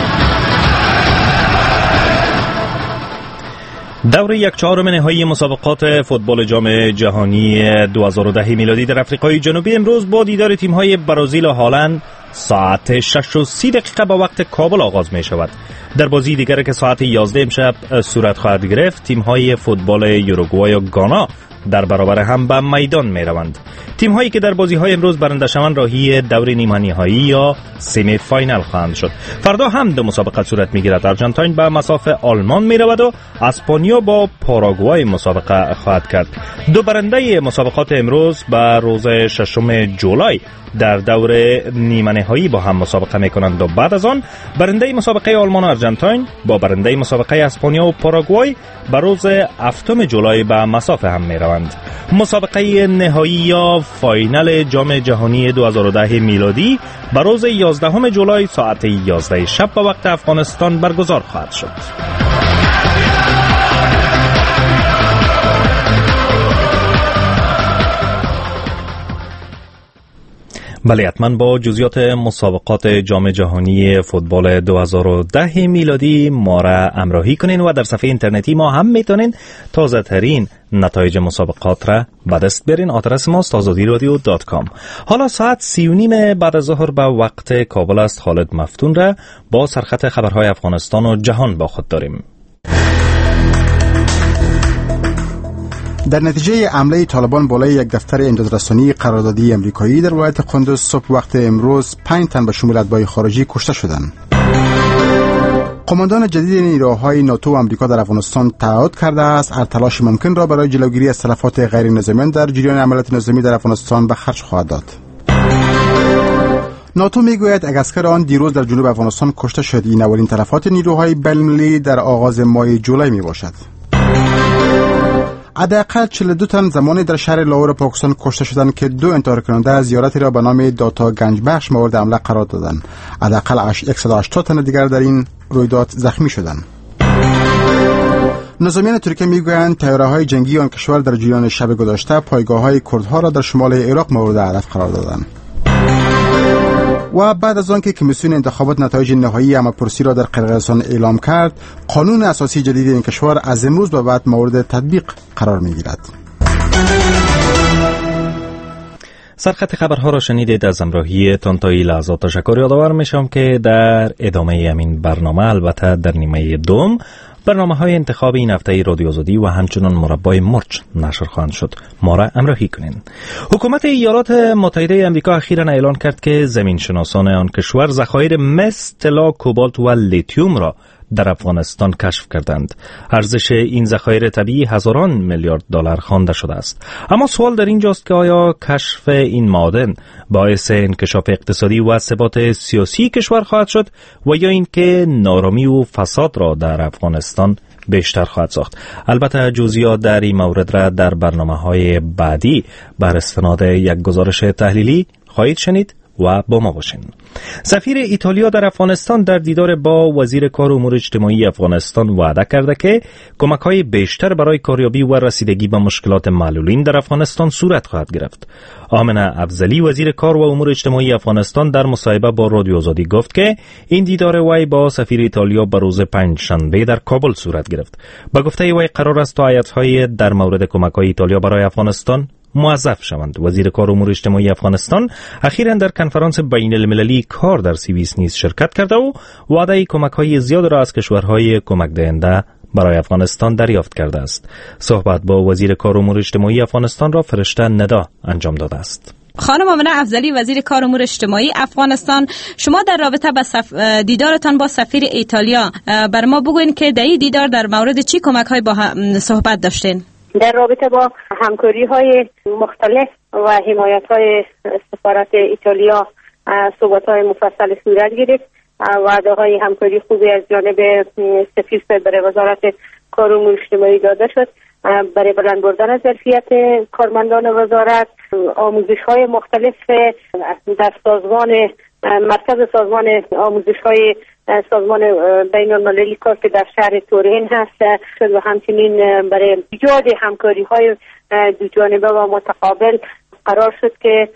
دور یک چهارم نهایی مسابقات فوتبال جام جهانی دو هزار و ده میلادی در آفریقای جنوبی امروز با دیدار تیم‌های برزیل و هلند ساعت شش و سی دقیقه با وقت کابل آغاز می شود. در بازی دیگر که ساعت یازده امشب صورت خواهد گرفت، تیم‌های فوتبال یوروگوای و گانا در برابر هم به میدان می روند. تیم هایی که در بازی های امروز برنده شوند راهی دور نیمه نهایی یا سمی فاینال خواهند شد. فردا هم دو مسابقه صورت می گیرد. آرژانتین به مساف آلمان می رود و اسپانیا با پاراگوئه مسابقه خواهد کرد. دو برنده مسابقات امروز به روز ششم جولای در دور نیمه نهایی با هم مسابقه میکنند و بعد از آن برنده مسابقه آلمان و آرژانتین با برنده مسابقه اسپانیا و پاراگوئه به روز هفتم جولای به مسافه هم میروند. مسابقه نهایی یا فاینال جام جهانی دو هزار و ده میلادی به روز یازدهم جولای ساعت یازده شب به وقت افغانستان برگزار خواهد شد. بله، حتما با جزئیات مسابقات جام جهانی فوتبال دو هزار و ده میلادی ما را همراهی کنین و در صفحه اینترنتی ما هم میتونین تازه ترین نتایج مسابقات را به دست برین. آدرس ما است آزادی رادیو دات کام. حالا ساعت سی و نیم بعد از ظهر به وقت کابل است. خالد مفتون را با سرخط خبرهای افغانستان و جهان با خود داریم. در نتیجه حمله طالبان بالای یک دفتر امدادرسانی قراردادی امریکایی در ولایت قندوز صبح وقت امروز پنج تن به شمول اتباع خارجی کشته شدند. قماندان جدید نیروهای ناتو و امریکا در افغانستان تعهد کرده است هر تلاش ممکن را برای جلوگیری از تلفات غیر نظامیان در جریان عملیات نظامی در افغانستان به خرج خواهد داد. ناتو میگوید اگر اسکر آن دیروز در جنوب افغانستان کشته شد، این اولین تلفات نیروهای بین‌المللی در آغاز ماه جولای می باشد. حداقل چهل و دو تن زمانی در شهر لاهور پاکستان کشته شدند که دو انتحار کننده از زیارتی را به نام داتا گنج بخش مورد حمله قرار دادند. حداقل صد و هشتاد تن دیگر در این رویداد زخمی شدند. نظامیان ترکیه میگویند طیاره‌های جنگی آن کشور در جریان شب گذشته پایگاه‌های کردها را در شمال عراق مورد هدف قرار دادند. و بعد از آنکه کمیسیون انتخابات نتایج نهایی همه‌پرسی را در قرقیزستان اعلام کرد، قانون اساسی جدید این کشور از امروز به بعد مورد تطبیق قرار می‌گیرد. سرخط خبرها را شنیدید. از همراهی تان تا این لحظات تشکر یادآور میشم که در ادامه همین برنامه، البته در نیمه دوم، برنامه های انتخاب این هفته رادیو آزادی و همچنان مربای مرچ نشر خواهند شد. ما را همراهی کنین. حکومت ایالات متحده آمریکا اخیراً اعلان کرد که زمین شناسان آن کشور ذخایر مس، طلا، کوبالت و لیتیوم را در افغانستان کشف کردند. ارزش این ذخایر طبیعی هزاران میلیارد دلار خوانده شده است. اما سوال در اینجاست که آیا کشف این معادن باعث انکشاف اقتصادی و ثبات سیاسی کشور خواهد شد و یا اینکه نارامی و فساد را در افغانستان بیشتر خواهد ساخت؟ البته جزئیات در این مورد را در برنامه‌های بعدی بر استناد یک گزارش تحلیلی خواهید شنید و با ما باشین. سفیر ایتالیا در افغانستان در دیدار با وزیر کار و امور اجتماعی افغانستان وعده کرده که کمک‌های بیشتر برای کاریابی و رسیدگی به مشکلات معلولین در افغانستان صورت خواهد گرفت. آمنه افضلی وزیر کار و امور اجتماعی افغانستان در مصاحبه با رادیو آزادی گفت که این دیدار وی با سفیر ایتالیا به روز پنجشنبه در کابل صورت گرفت. با گفته وی قرار است تا هیئت‌های در مورد کمک‌های ایتالیا برای افغانستان موظف شوند. وزیر کار و امور اجتماعی افغانستان اخیراً در کنفرانس بین المللی کار در سوئیس نیز شرکت کرده و وعده کمک‌های زیاد را از کشورهای کمک دهنده برای افغانستان دریافت کرده است. صحبت با وزیر کار و امور اجتماعی افغانستان را فرشته ندا انجام داده است. خانم آمنه افضلی وزیر کار و امور اجتماعی افغانستان، شما در رابطه با صف... دیدارتان با سفیر ایتالیا بر ما بگوین که در این دیدار در مورد چی کمک‌های با هم صحبت داشتین؟ در رابطه با همکاری های مختلف و حمایت های سفارت ایتالیا صحبت های مفصل صورت گرفت. وعده های همکاری خوبی از جانب سفیر برای وزارت کار و امور اجتماعی داده شد برای بلند بردن ظرفیت کارمندان وزارت. آموزش های مختلف در سازمان مرکز سازمان آموزش های سازمان بین المللی کار که در شهر تورین هست و همچنین برای ایجاد همکاری های دو جانبه و متقابل قرار شد که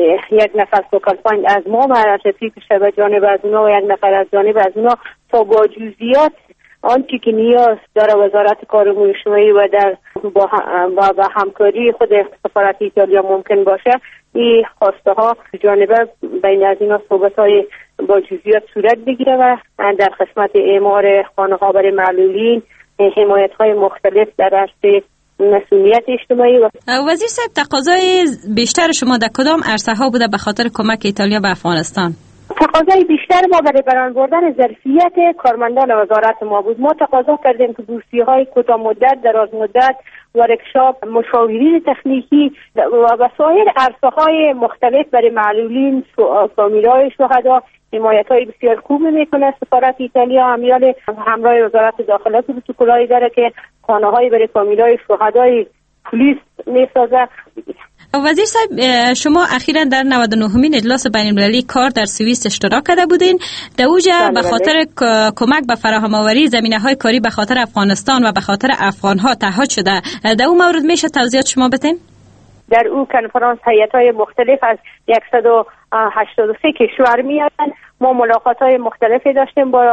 یک نفر فوکال پوینت از ما معرفی بشه به جانب از اونا و یک نفر از جانب از اونا تا با جزئیات آنچه که نیاز داره وزارت کار و امور اجتماعی و در با, با, با همکاری خود سفارت ایتالیا ممکن باشه این خواسته ها جانبه بین از اینا صحبت های با جزئیات صورت بگیره و در قسمت اعمار خانه ها برای معلولین، حمایت های مختلف در عرصه مسئولیت اجتماعی. و وزیر صاحب، تقاضای بیشتر شما در کدام عرصه ها بوده به خاطر کمک ایتالیا به افغانستان؟ تقاضای بیشتر ما برای برآورد بردن ظرفیت کارمندان وزارت ما بود. ما تقاضا کردیم که بورسیه های کوتاه مدت، دراز مدت، ورکشاپ، مشاورین تکنیکی و وسایر عرصه های مختلف برای معلولین، فامیل‌های شهدا حمایت های بسیار خوب میکنه. سفارت ایتالیا امیال همراه وزارت داخله پروتکل‌هایی داره که خانه های برای فامیل‌های شهدای پلیس میسازه. وزیر صاحب، شما اخیرا در نود و نهمین اجلاس بین المللی کار در سوئیس اشتراک کرده بودین. در اوجا به خاطر کمک به فراهم آوری زمینه‌های کاری به خاطر افغانستان و به خاطر افغان‌ها تعهد شده. در اون مورد میشه توضیحات شما بدین؟ در او کنفرانس هیئت‌های مختلف از صد و هشتاد و سه کشور میادن. ما ملاقات‌های مختلفی داشتیم با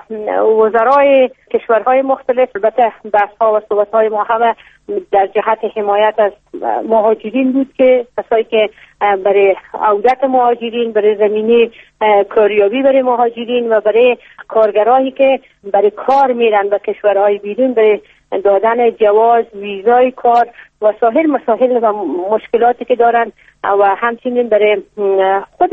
وزرای کشورهای مختلف. البته بحث‌ها و صحبت‌های ما همه در جهت حمایت از مهاجرین بود که کسایی که برای عودت مهاجرین، برای زمینه کاریابی برای مهاجرین و برای کارگرایی که برای کار میرن به کشورهای بیرون، برای دادن جواز، ویزای کار و سایر مسائل و مشکلاتی که دارن و همچنین برای خود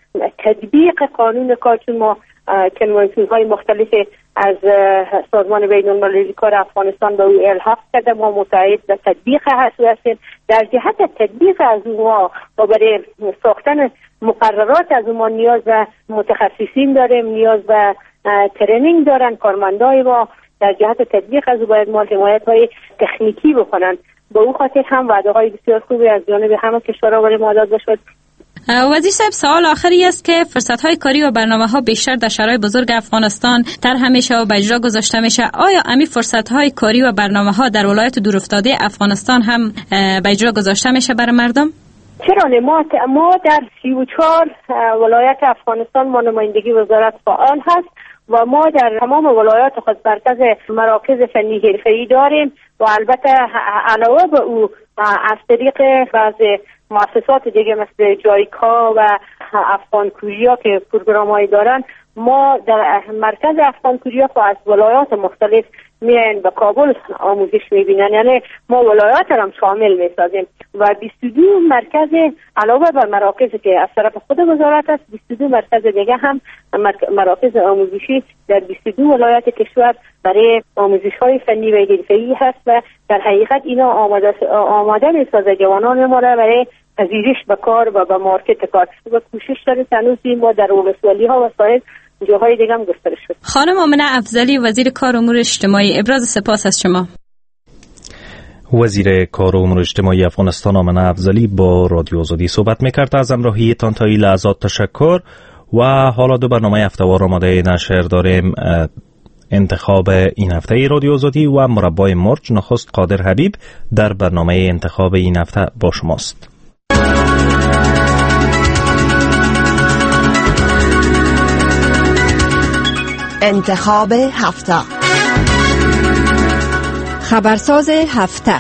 تطبیق قانون کار، چون ما کنوانسیون های مختلف از سازمان بین المللی کار افغانستان به او الحاق کرده، ما متعهد به تطبیق هستیم. در جهت تطبیق از ما و برای ساختن مقررات از ما نیاز به متخصصین داریم، نیاز به ترینینگ دارن کارمندای ما. در جهت تطبیق از او باید ما حمایت های تکنیکی بکنن. به او خاطر هم وعده های بسیار خوبی از جانب همه کشورها برای ما داده شد. وزیر صاحب، سوال آخری است که فرصت‌های کاری و برنامه‌ها بیشتر در شرایط بزرگ افغانستان تر همیشه و به اجرا گذاشته میشه. آیا امی فرصت‌های کاری و برنامه‌ها در ولایت دورافتاده افغانستان هم به اجرا گذاشته میشه برای مردم؟ چرا نه؟ ما ما در سی و چهار ولایت افغانستان ما نمایندگی وزارت فعال هست و ما در تمام ولایات خود مرکز مراکز فنی حرفه‌ای داریم و البته علاوه به او از طریق بعض مؤسسات دیگه مثل جایکا و افغان کوریا که پروگرام‌هایی دارن، ما در مرکز افغان کوریا و از ولایات مختلف میان به کابل آموزش میبینن. یعنی ما ولایات هم شامل میسازیم و بیست و دو مرکز علاوه بر مراکزی که از طرف خود وزارت است، بیست و دو مرکز دیگه هم مراکز آموزشی در بیست و دو ولایت کشور برای آموزش‌های فنی و حرفه‌ای هست و در حقیقت اینا آماده آماده میسازه جوانان ما را برای پذیرش به کار و به مارکت کار و کوشش داریم تنوزی ما در ولسوالی‌ها و سایر جاهای دیگه هم گسترش شد. خانم آمنه افضلی، وزیر کار و امور اجتماعی، ابراز سپاس از شما. وزیر کار و امور اجتماعی افغانستان آمنه افضلی با رادیو آزادی صحبت میکرد. از همراهیتان تا این لحظات تشکر و حالا دو برنامه هفته‌وار آماده نشر داریم. انتخاب این هفته رادیو آزادی و مربای مرج. نخست قادر حبیب در برنامه انتخاب این هفته با شماست. انتخاب هفته، خبرساز هفته.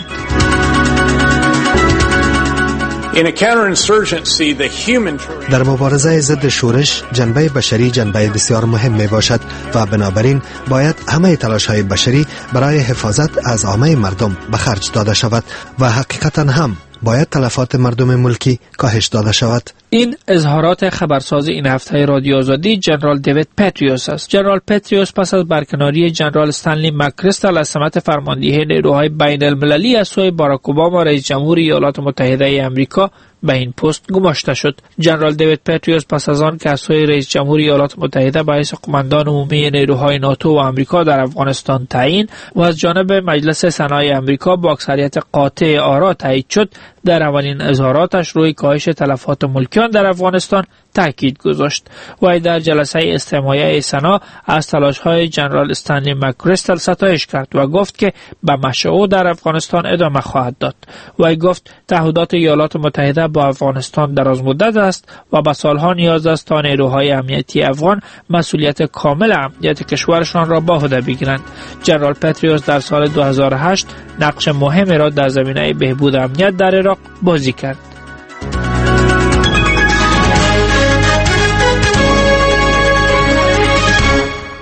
در مبارزه ضد شورش جنبه بشری جنبه بسیار مهم می باشد و بنابراین باید همه تلاش های بشری برای حفاظت از عامه مردم به خرج داده شود و حقیقتا هم باید تلفات مردم ملکی کاهش داده شود. این اظهارات خبرساز این هفته رادیو آزادی جنرال دیوید پتریوس است. جنرال پتریوس پس از برکناری جنرال استنلی مکریستال از سمت فرماندهی نیروهای بین المللی از سوی باراک اوباما رئیس جمهور ایالات متحده ای آمریکا به این پست گماشته شد. جنرال دیوید پتریوس پس از آن که از سوی رئیس جمهور ایالات متحده به حیث قماندان عمومی نیروهای ناتو و آمریکا در افغانستان تعیین و از جانب مجلس سنای آمریکا با اکثریت قاطع آرا تایید شد، در اولین اظهاراتش روی کاهش تلفات ملکیان در افغانستان تاکید گذاشت. وی در جلسه استماعیه سنا از تلاش‌های جنرال استنلی مکریستال ستایش کرد و گفت که به مشروع در افغانستان ادامه خواهد داد. وی گفت تعهدات ایالات متحده با افغانستان دراز مدت است و به سالها نیاز است تا نیروهای امنیتی افغان مسئولیت کامل امنیت کشورشان را به عهده بگیرند. جنرال پتریوس در سال دو هزار و هشت نقش مهمی را در زمینه بهبود امنیت در عراق بازی کرد.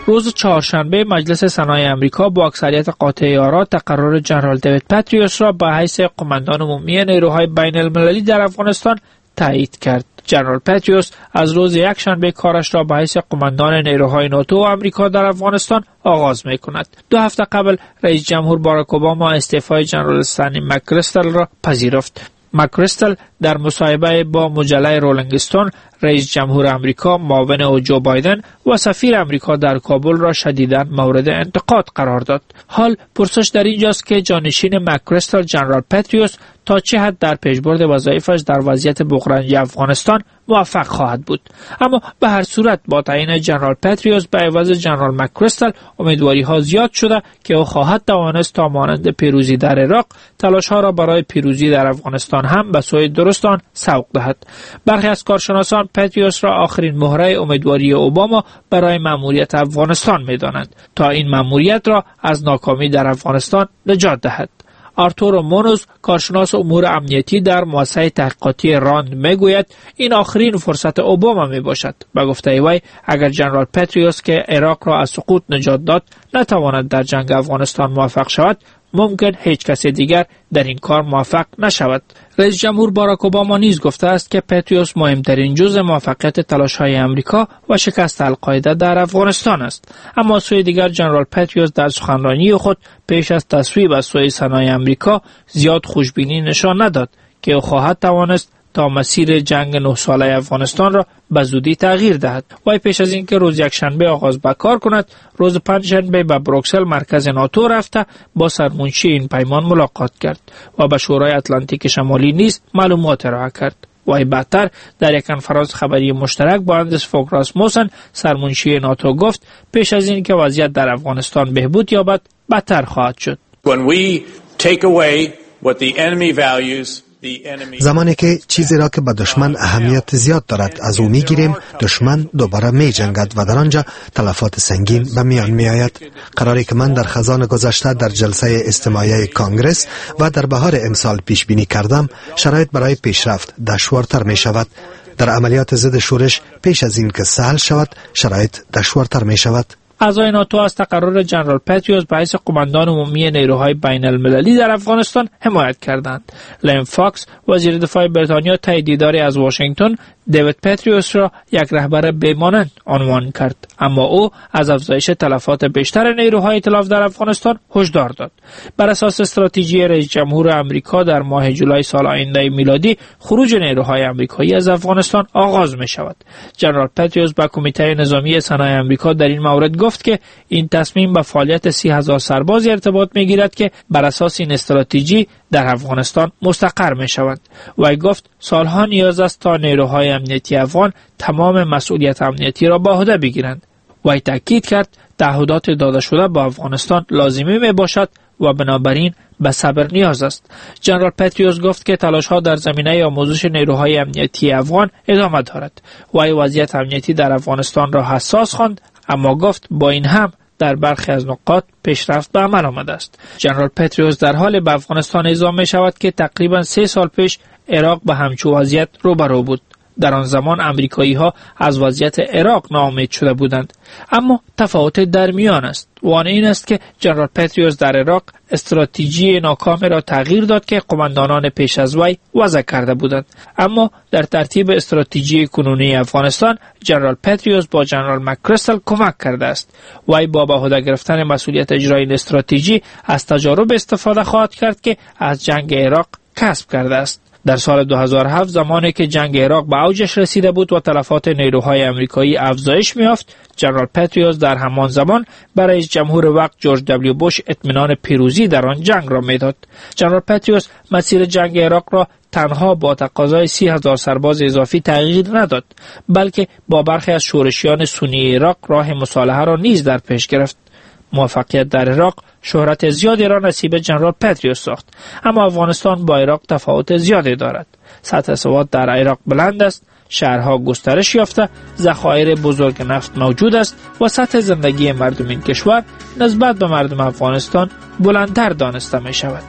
روز چهارشنبه مجلس سنای امریکا با اکثریت قاطع آرا تقرر جنرال دیوید پتریوس را به حیث قماندان عمومی نیروهای بین المللی در افغانستان تایید کرد. جنرال پتریوس از روز یکشنبه کارش را به حیث قماندان نیروهای ناتو و آمریکا در افغانستان آغاز می کند. دو هفته قبل رئیس جمهور باراک اوباما استعفای جنرال استنلی مک‌کریستل را پذیرفت. مک‌کریستل در مصاحبه با مجله رولینگ استون رئیس جمهور آمریکا، معاون او جو بایدن و سفیر آمریکا در کابل را شدیداً مورد انتقاد قرار داد. حال پرسش در اینجاست که جانشین مک‌کریستل جنرال پتریوس تا چه حد در پیشبرد وظایفش در وضعیت بحرانی افغانستان موفق خواهد بود. اما به هر صورت با تعیین جنرال پتریوس به عوض جنرال مک‌کریستل امیدواری ها زیاد شده که او خواهد توانست تا مانند پیروزی در عراق تلاش ها را برای پیروزی در افغانستان هم به سوی درست آن سوق دهد. برخی از کارشناسان پتریوس را آخرین مهره امیدواری اوباما برای مأموریت افغانستان می‌دانند تا این مأموریت را از ناکامی در افغانستان نجات دهد. آرتورو مونوز، کارشناس امور امنیتی در مؤسسه تحقیقاتی راند، میگوید این آخرین فرصت اوباما می باشد. به گفته وی اگر جنرال پتریوس که عراق را از سقوط نجات داد نتواند در جنگ افغانستان موفق شود، ممکن هیچ کس دیگر در این کار موفق نشود. رئیس جمهور باراک اوباما نیز گفته است که پتریوس مهمترین جزء موفقیت تلاش‌های آمریکا و شکست القاعده در افغانستان است. اما سوی دیگر جنرال پتریوس در سخنرانی خود پیش از تصویب از سوی سنای آمریکا زیاد خوشبینی نشان نداد که او خواهد توانست تا مسیر جنگ نه ساله افغانستان را به زودی تغییر دهد. وی پیش از اینکه روز یکشنبه آغاز به کار کند، روز پنجشنبه به بروکسل مرکز ناتو رفته با سرمنشی این پیمان ملاقات کرد و به شورای اتلانتیک شمالی نیز معلومات ارائه کرد. وی بعدتر در یک کنفرانس خبری مشترک با اندرس فوگ راسموسن سرمنشی ناتو گفت پیش از اینکه وضعیت در افغانستان بهبود یابد بدتر خواهد شد. When we take away what the enemy values زمانی که چیزی را که به دشمن اهمیت زیاد دارد از او میگیریم، دشمن دوباره می جنگد و در آنجا تلفات سنگین به میان می آید. قراری که من در خزان گذشته در جلسه اجتماعی کانگرس و در بهار امسال پیش بینی کردم، شرایط برای پیشرفت دشوارتر می شود. در عملیات ضد شورش پیش از این که سهل شود، شرایط دشوارتر می شود. اعضای ناتو از تقرر جنرال پتریوس به حیث قماندان عمومی نیروهای بین المللی در افغانستان حمایت کردند. لیم فاکس، وزیر دفاع بریتانیا، طی دیداری از واشنگتن دیوید پتریوس را یک رهبر بی‌مانند عنوان کرد، اما او از افزایش تلفات بیشتر نیروهای ائتلاف در افغانستان هشدار داد. بر اساس استراتژی رئیس جمهور آمریکا در ماه جولای سال آینده میلادی خروج نیروهای آمریکایی از افغانستان آغاز می شود. جنرال پتریوس با کمیته نظامی سنای آمریکا در این مورد گفت که این تصمیم به فعالیت سی هزار سرباز ارتباط می گیرد که بر اساس این استراتژی در افغانستان مستقر می شوند. وی گفت سالها نیاز است تا نیروهای امنیتی افغان تمام مسئولیت امنیتی را به عهده بگیرند. وی تاکید کرد تعهدات داده شده با افغانستان لازمی می باشد و بنابراین به صبر نیاز است. جنرال پتریوس گفت که تلاش‌ها در زمینه آموزش نیروهای امنیتی افغان ادامه دارد. وی وضعیت امنیتی در افغانستان را حساس خواند، اما گفت با این هم در برخی از نقاط پیشرفت به عمل آمده است. جنرال پتریوس در حال به افغانستان اعزام می شود که تقریبا سه سال پیش عراق به همچو وضعیت روبرو بود. در آن زمان امریکایی ها از وضعیت عراق ناامید شده بودند، اما تفاوت در میان است و آن این است که جنرال پتریوس در عراق استراتژی ناکام را تغییر داد که قماندانان پیش از وی وضع کرده بودند. اما در ترتیب استراتژی کنونی افغانستان جنرال پتریوس با جنرال مک‌کریستل کمک کرده است. وی با به عهده گرفتن مسئولیت اجرای این استراتژی از تجارب استفاده خواهد کرد که از جنگ عراق کسب کرده است. در سال دو هزار و هفت زمانی که جنگ عراق به اوجش رسیده بود و تلفات نیروهای آمریکایی افزایش می‌یافت، جنرال پتریوس در همان زمان برای رئیس جمهور وقت جورج دبلیو بوش اطمینان پیروزی در آن جنگ را میداد. جنرال پتریوس مسیر جنگ عراق را تنها با تقاضای سی هزار سرباز اضافی تغییر نداد، بلکه با برخی از شورشیان سنی عراق راه مصالحه را نیز در پیش گرفت. موفقیت در عراق شهرت زیادی را نصیب جنرال پتریوس ساخت، اما افغانستان با عراق تفاوت زیادی دارد. سطح سواد در عراق بلند است، شهرها گسترش یافته، ذخایر بزرگ نفت موجود است و سطح زندگی مردم این کشور نسبت به مردم افغانستان بلندتر دانسته می شود.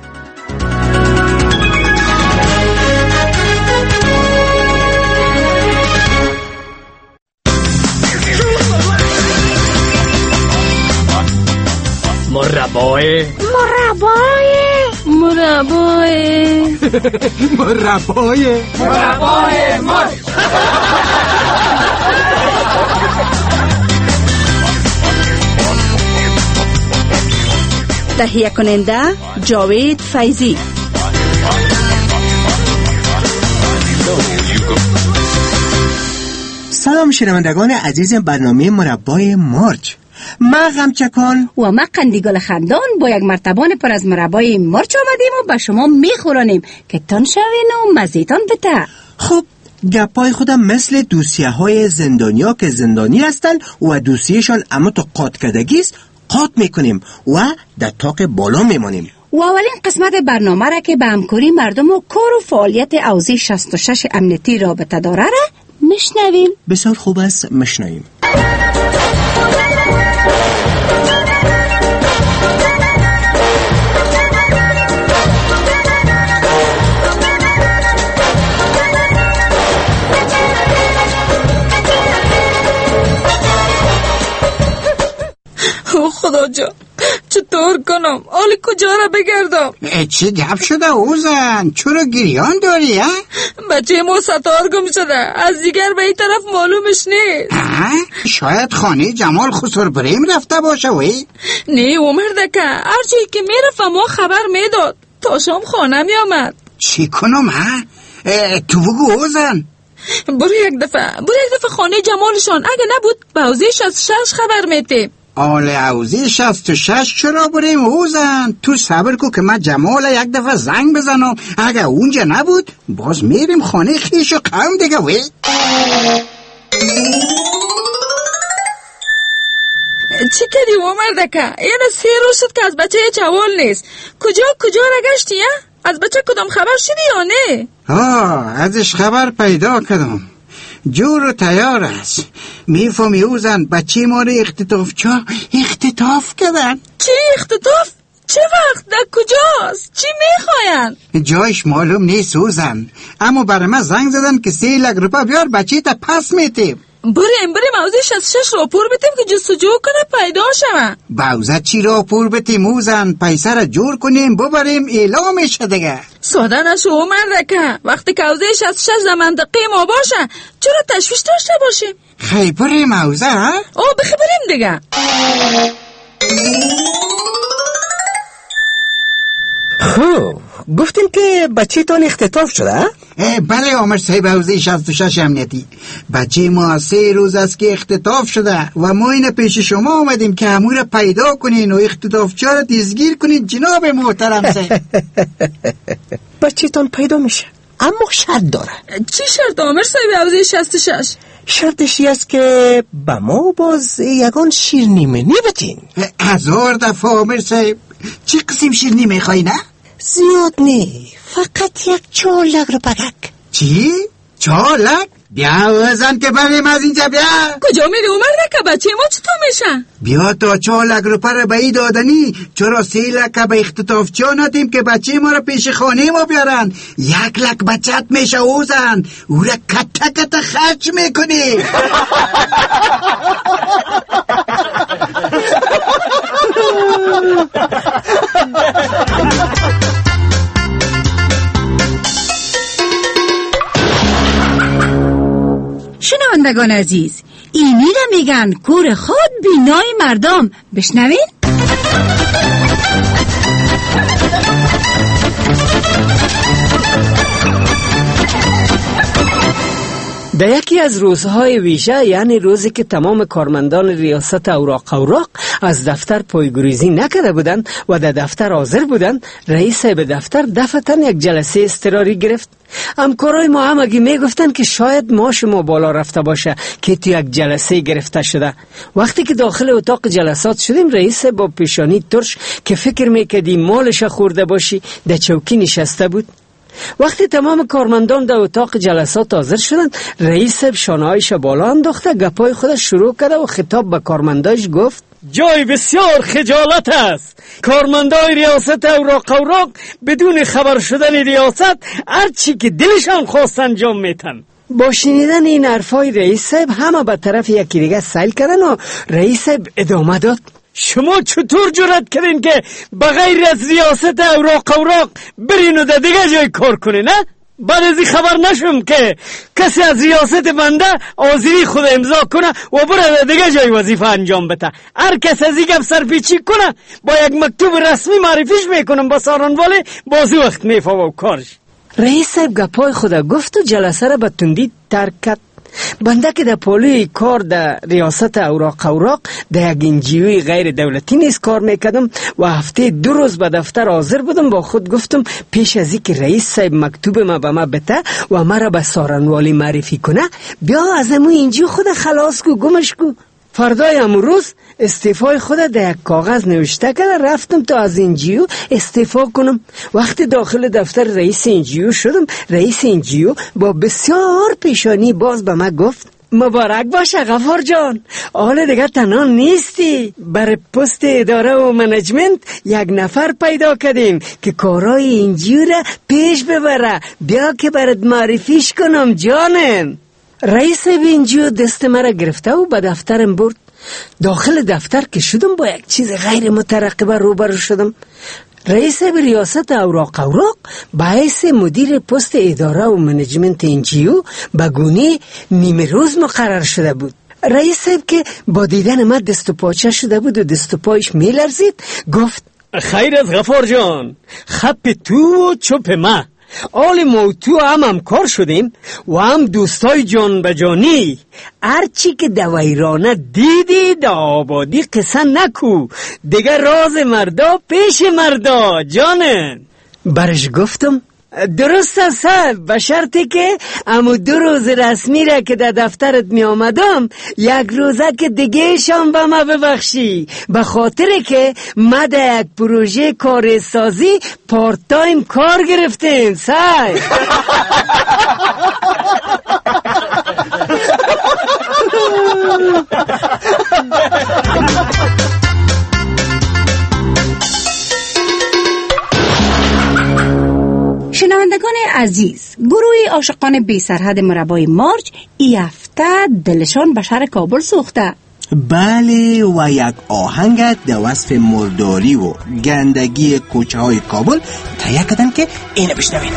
مربای مربای مربای مربای مربای مرد. تهیه کننده جاوید فیضی. سلام شنوندگان عزیز برنامه مربای مرچ. ما غمچکان و ما قندیگل خندان با یک مرتبان پر از مربای مرچ آمدیم و به شما میخورانیم که تان شوین و مزیتان بته. خب گپای خودم مثل دوسیه های زندانیا که زندانی هستن و دوسیهشان اما تو قاط کدگیست قاط میکنیم و در طاق بالا میمانیم. و اولین قسمت برنامه را که به همکاری مردم و کار و فعالیت اوضاع شصت و شش امنیتی رابطه داره را مشنویم. بسیار خوب است، مشنویم. خدا جا چطور کنم؟ حالی کجا را بگردم؟ چه گپ شده اوزن؟ چرا گریان داری ها؟ بچه ما ستار گم شده، از دیگر به این طرف معلومش نیست. شاید خانه جمال خسر بریم رفته باشه وی؟ نه اومردکه، هر جایی که میرفت ما خبر میداد، تا شام خانه میامد. چی کنم ها؟ تو بگو اوزن. برو یک دفعه برو یک دفعه خانه جمالشان، اگه نبود به حوزه شصت و شش خبر میدیم. آل حوزه شصت و شش چرا بریم اوزن؟ تو صبر کو که من جمال یک دفعه زنگ بزنم، اگه اونجا نبود باز میریم خانه خیش و قوم دیگه وی. چی کردی اومردکه؟ اینو سه روز شد که از بچه جوال نیست. کجا کجا را گشتی ها؟ از بچه کدام خبر شدی یا نه؟ آه ازش خبر پیدا کردم، جور و تیار است. میفهمی اوزن بچه ما رو اختطافچا اختطاف کردن. چی اختطاف؟ چه وقت؟ در کجاست؟ چی میخواین؟ جایش معلوم نیست اوزن، اما برای من زنگ زدن که سه لک روپا بیار بچه تا پس میتیم. بریم بریم حوزه شصت و شش راپور بتیم که جستجو کنه پیدا شوه. باوزه چی راپور بتیم اوزن؟ پیسه را جور کنیم ببریم اعلامش دیگه. ساده نشو اومردکه، وقتی که حوزه شصت و شش در منطقه ما باشه چرا تشویش داشته باشیم؟ خیلی بریم حوزه ها؟ آه بخی بریم دیگه. خب گفتیم که بچه تان اختطاف شده؟ بله عمر صاحب حوزه شصت و شش امنیتی، بچه ما سه روز است که اختطاف شده و ما این پیش شما آمدیم که همون را پیدا کنین و اختطافچا را دستگیر کنین جناب محترم صاحب. بچه تان پیدا میشه اما شرط داره. چی شرط عمر صاحب حوزه شصت و شش؟ شرطشی است که به ما باز یگان شیرنیمه بتین. هزار دفعه عمر صاحب. چی قسم شیرنی میخوای نه؟ زیاد نه، فقط یک چهار لک رو پکک. چی؟ چهار لک؟ بیا وزن که بریم از اینجا بیا. کجا میری اومر نکه بچه ما چطور میشه؟ بیا تا چهار لک رو پر به ای دادنی، چرا سی لک به اختطاف چا ندیم که بچه ما رو پیش خانه ما بیارن؟ یک لک بچت میشه اوزن، او را کتا کتا خرچ میکنی. شنوندگان عزیز، اینی را میگن کور خود بینای مردم. بشنوین؟ در یکی از روزهای ویژه، یعنی روزی که تمام کارمندان ریاست اوراق اوراق از دفتر پایگریزی نکرده بودند و در دفتر حاضر بودند، رئیس به دفتر دفعتاً یک جلسه اضطراری گرفت. همکارای ما همگی میگفتن که شاید معاش ما بالا رفته باشه که تو یک جلسه گرفته شده. وقتی که داخل اتاق جلسات شدیم، رئیس با پیشانی ترش که فکر میکردی مالش خورده باشی در چوکی نشسته بود. وقتی تمام کارمندان در اتاق جلسات حاضر شدند، رئیس شانه‌هایش بالا انداخته گپای خودش شروع کرده و خطاب به کارمندایش گفت: جای بسیار خجالت است. کارمندای ریاست اوراق اوراق بدون خبر شدن ریاست هر چی که دلشان خواست انجام میتن. با شنیدن این حرفای رئیس صاحب همه به طرف یکی دیگه سیل کردن و رئیس صاحب ادامه داد: شما چطور جرأت کردین که بغیر از ریاست اوراق اوراق برین و در دیگه جای کار کنین؟ نه بعد از این خبر نشم که کسی از ریاست بنده آذری خود امضا کنه و بره در دیگه جای وظیفه انجام بده. هر کس از این گپ سرپیچی کنه با یک مکتوب رسمی معرفیش میکنم با سارنواله بازی وقت میفوا و کارش. رئیس صاحب گپای خود گفت و جلسه را به تندی ترک کرد. بنده که در پالوی کار در ریاست اوراق اوراق در یک انجیوی غیر دولتی نیز کار میکردم و هفته دو روز به دفتر حاضر بودم. با خود گفتم پیش از اینکه رئیس صاحب مکتوب ما به ما بده و مرا به سارنوالی معرفی کنه بیا از امو انجیو خود خلاص کو گمش کو. فردای امروز استعفای خود در یک کاغذ نوشته که رفتم تا از انجیو استعفا کنم. وقتی داخل دفتر رئیس انجیو شدم رئیس انجیو با بسیار پیشانی باز به من گفت مبارک باشه غفار جان، حالا دیگه تنها نیستی، بر پست اداره و منیجمنت یک نفر پیدا کردیم که کارای انجیو را پیش ببره. بیا که برات معرفیش کنم جانم. رئیس انجیو دست مرا گرفته و به دفترم برد. داخل دفتر که شدم با یک چیز غیر مترقبه روبرو شدم. رئیس ریاست اوراق اوراق با حیث مدیر پست اداره و منیجمنت انجیو به گونه نیمه روز مقرر شده بود. رئیس صاحب که با دیدن من دست و پاچه شده بود و دست و پایش می لرزید گفت خیر از غفار جان، خپ تو و چپ ما آل موتو هم همکار شدیم و هم دوستای جان به جانی. هرچی که دویرانه دیدی دا آبادی قصه نکو، دیگه راز مردا پیش مردا جانه. برش گفتم درست است به شرطی که امو دو روز رسمی را که در دفترت می آمدم یک روزه که دیگه شان به ما ببخشی، به خاطر که ما در یک پروژه کارسازی پارت تایم کار گرفتیم. سای شنوندگان عزیز، گروه عاشقان بی سرحد مربای مارج ای هفته دلشان به شهر کابل سوخته. بله و یک آهنگ در وصف مرداری و گندگی کوچه های کابل تهیه کردن که اینو بشنوید.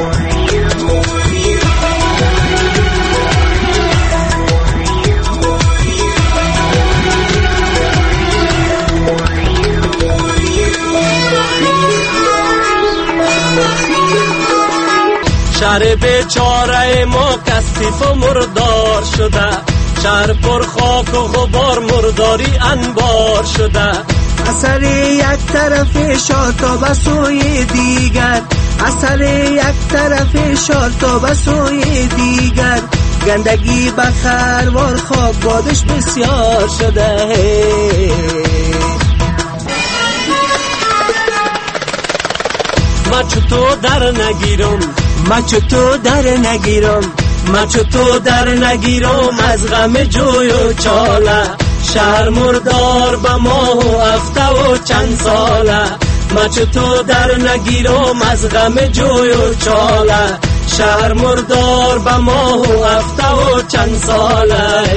شهر بیچاره ما کثیف و مردار شده، شهر پر خاک و غبار مرداری انبار شده. اثر یک طرف شاد به سوی دیگر، اثر یک طرف شاد به سوی دیگر. گندگی به خروار خاک بادش بسیار شده. ما چطور در نگیرم، ما چطور در نگیرم، ما چطور در نگیرم از غم جوی و چاله. شهر مردار به ماه و هفته و چند ساله. ما چطور در نگیرم از غم جوی و چاله. شهر مردار به ماه و هفته و چند ساله.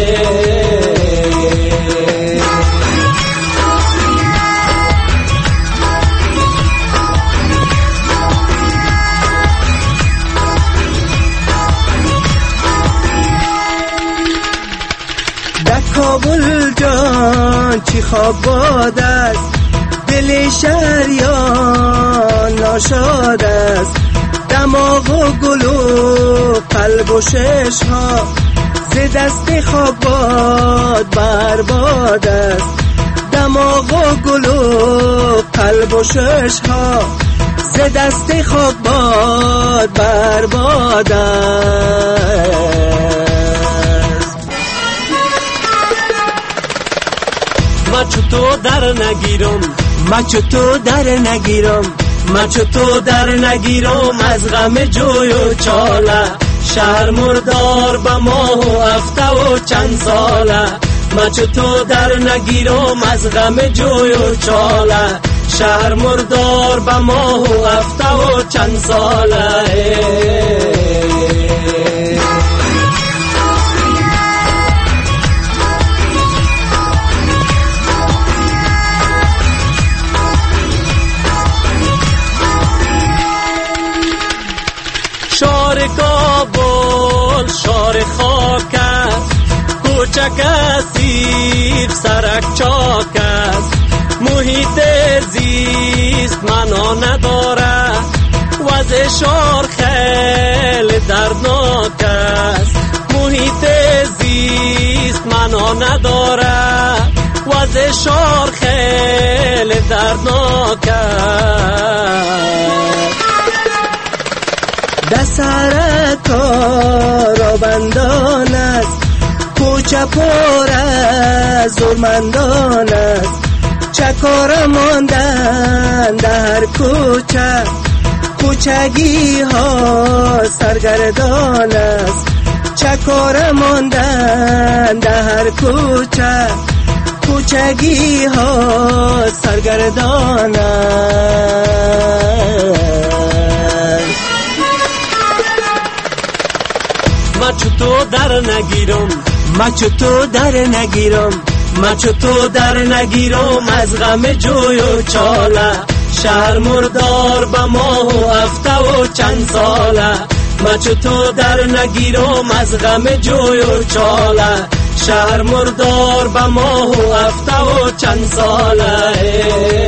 کابل جان چی خواب باد است، دل شهریان ناشاد است. دماغ و گل و قلب و شش ها ز دست خواب باد برباد است. دماغ و گل و قلب و شش ها ز دست خواب باد برباد است. ما چطور در نگیرم، ما چطور در نگیرم، ما چطور در نگیرم از غم جوی و چاله. شهر مردار به ماه و هفته و چند ساله. ما چطور در نگیرم از غم جوی و چاله. شهر مردار به ماه و هفته و چند ساله. کوچک سیب سرک چاک است، محیط زیست معنا نداره، وضع شار خیلی دردناک است، محیط زیست معنا نداره، وضع شار خیلی دردناک است. در سر کارآمندان است، کوچه پر از زورمندان است، چکار ماندن در کوچه، کوچگی ها سرگردان است، چکار ماندن در کوچه، کوچگی ها سرگردان است. ما چطور در نگیرم، ما چطور در نگیرم، ما چطور در نگیرم از غم جوی و چاله، شهر مردار به ماه و هفته و چند ساله، ما چطور در نگیرم از غم جوی و چاله، شهر مردار به ماه و هفته و چند ساله.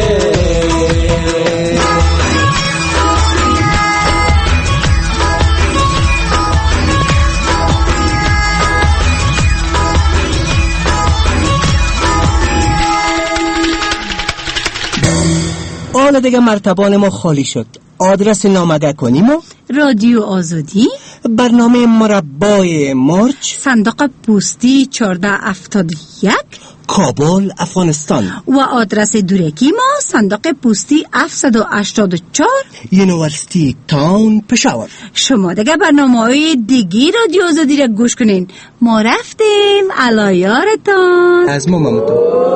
حالا دیگه مرتبان ما خالی شد. آدرس نامگه کنیم و رادیو آزادی، برنامه مربای مرچ، صندوق پستی چهارده هفتاد و یک، کابل، افغانستان. و آدرس دورکی ما صندوق پستی هفتصد و هشتاد و چهار، یونیورسیتی تاون، پشاور. شما دیگه برنامه‌های دیگی رادیو آزادی را گوش کنین. ما رفتیم علایارتان از ما ممتون.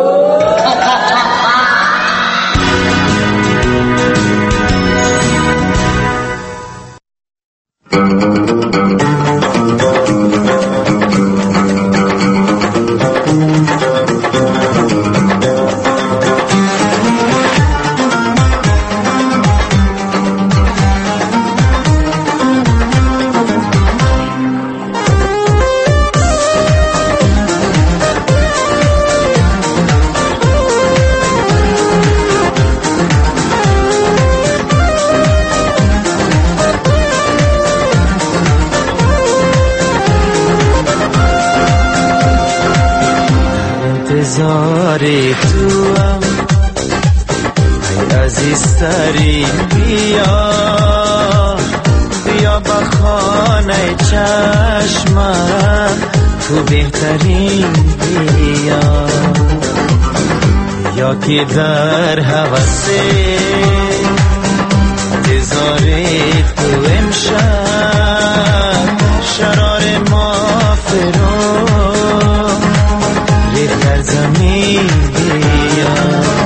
انتظاری تو هم ای عزیزتری، بیا بیا با خانه چشمم، تو بهترین بیا، یا که در حوثه انتظاری تو امشب، شرار ما فرو در زمین، بیا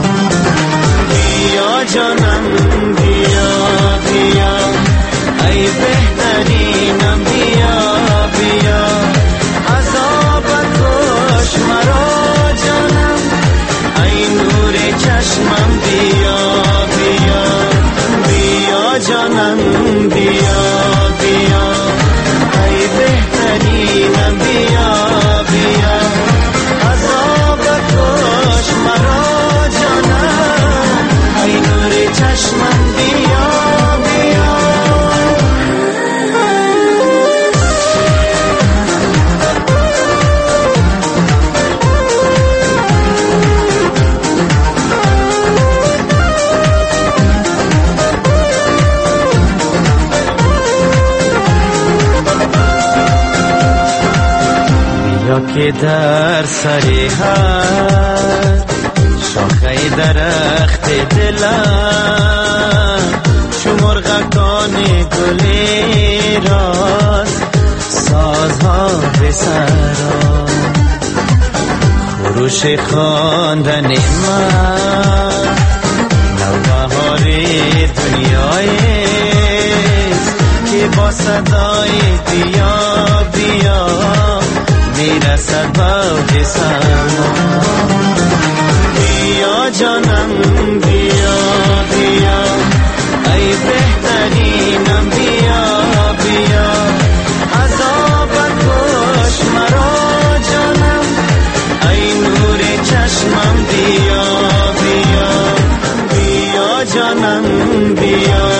بیا جانم، بیا بیا ای بهترینم، بیا بیا عذابت کش مرا جانم، ای نور چشمم، بیا بیا بیا جانم، بیا بیا ای بهترینم، بیا بیا کش مرا جانم، ای نور چشمم، بیا بیا. بیا که در سری هر شاخه درخت دلم، چو مرغکان گلی راست سازها به سرا، خروش خواندن من نوبهاری دنیاییست، که با صدای بیا بیا میرسد باغ سما، بیا جانم، بیا بیا ای بهترینم، بیا بیا عذابت کش مرا جانم، بیا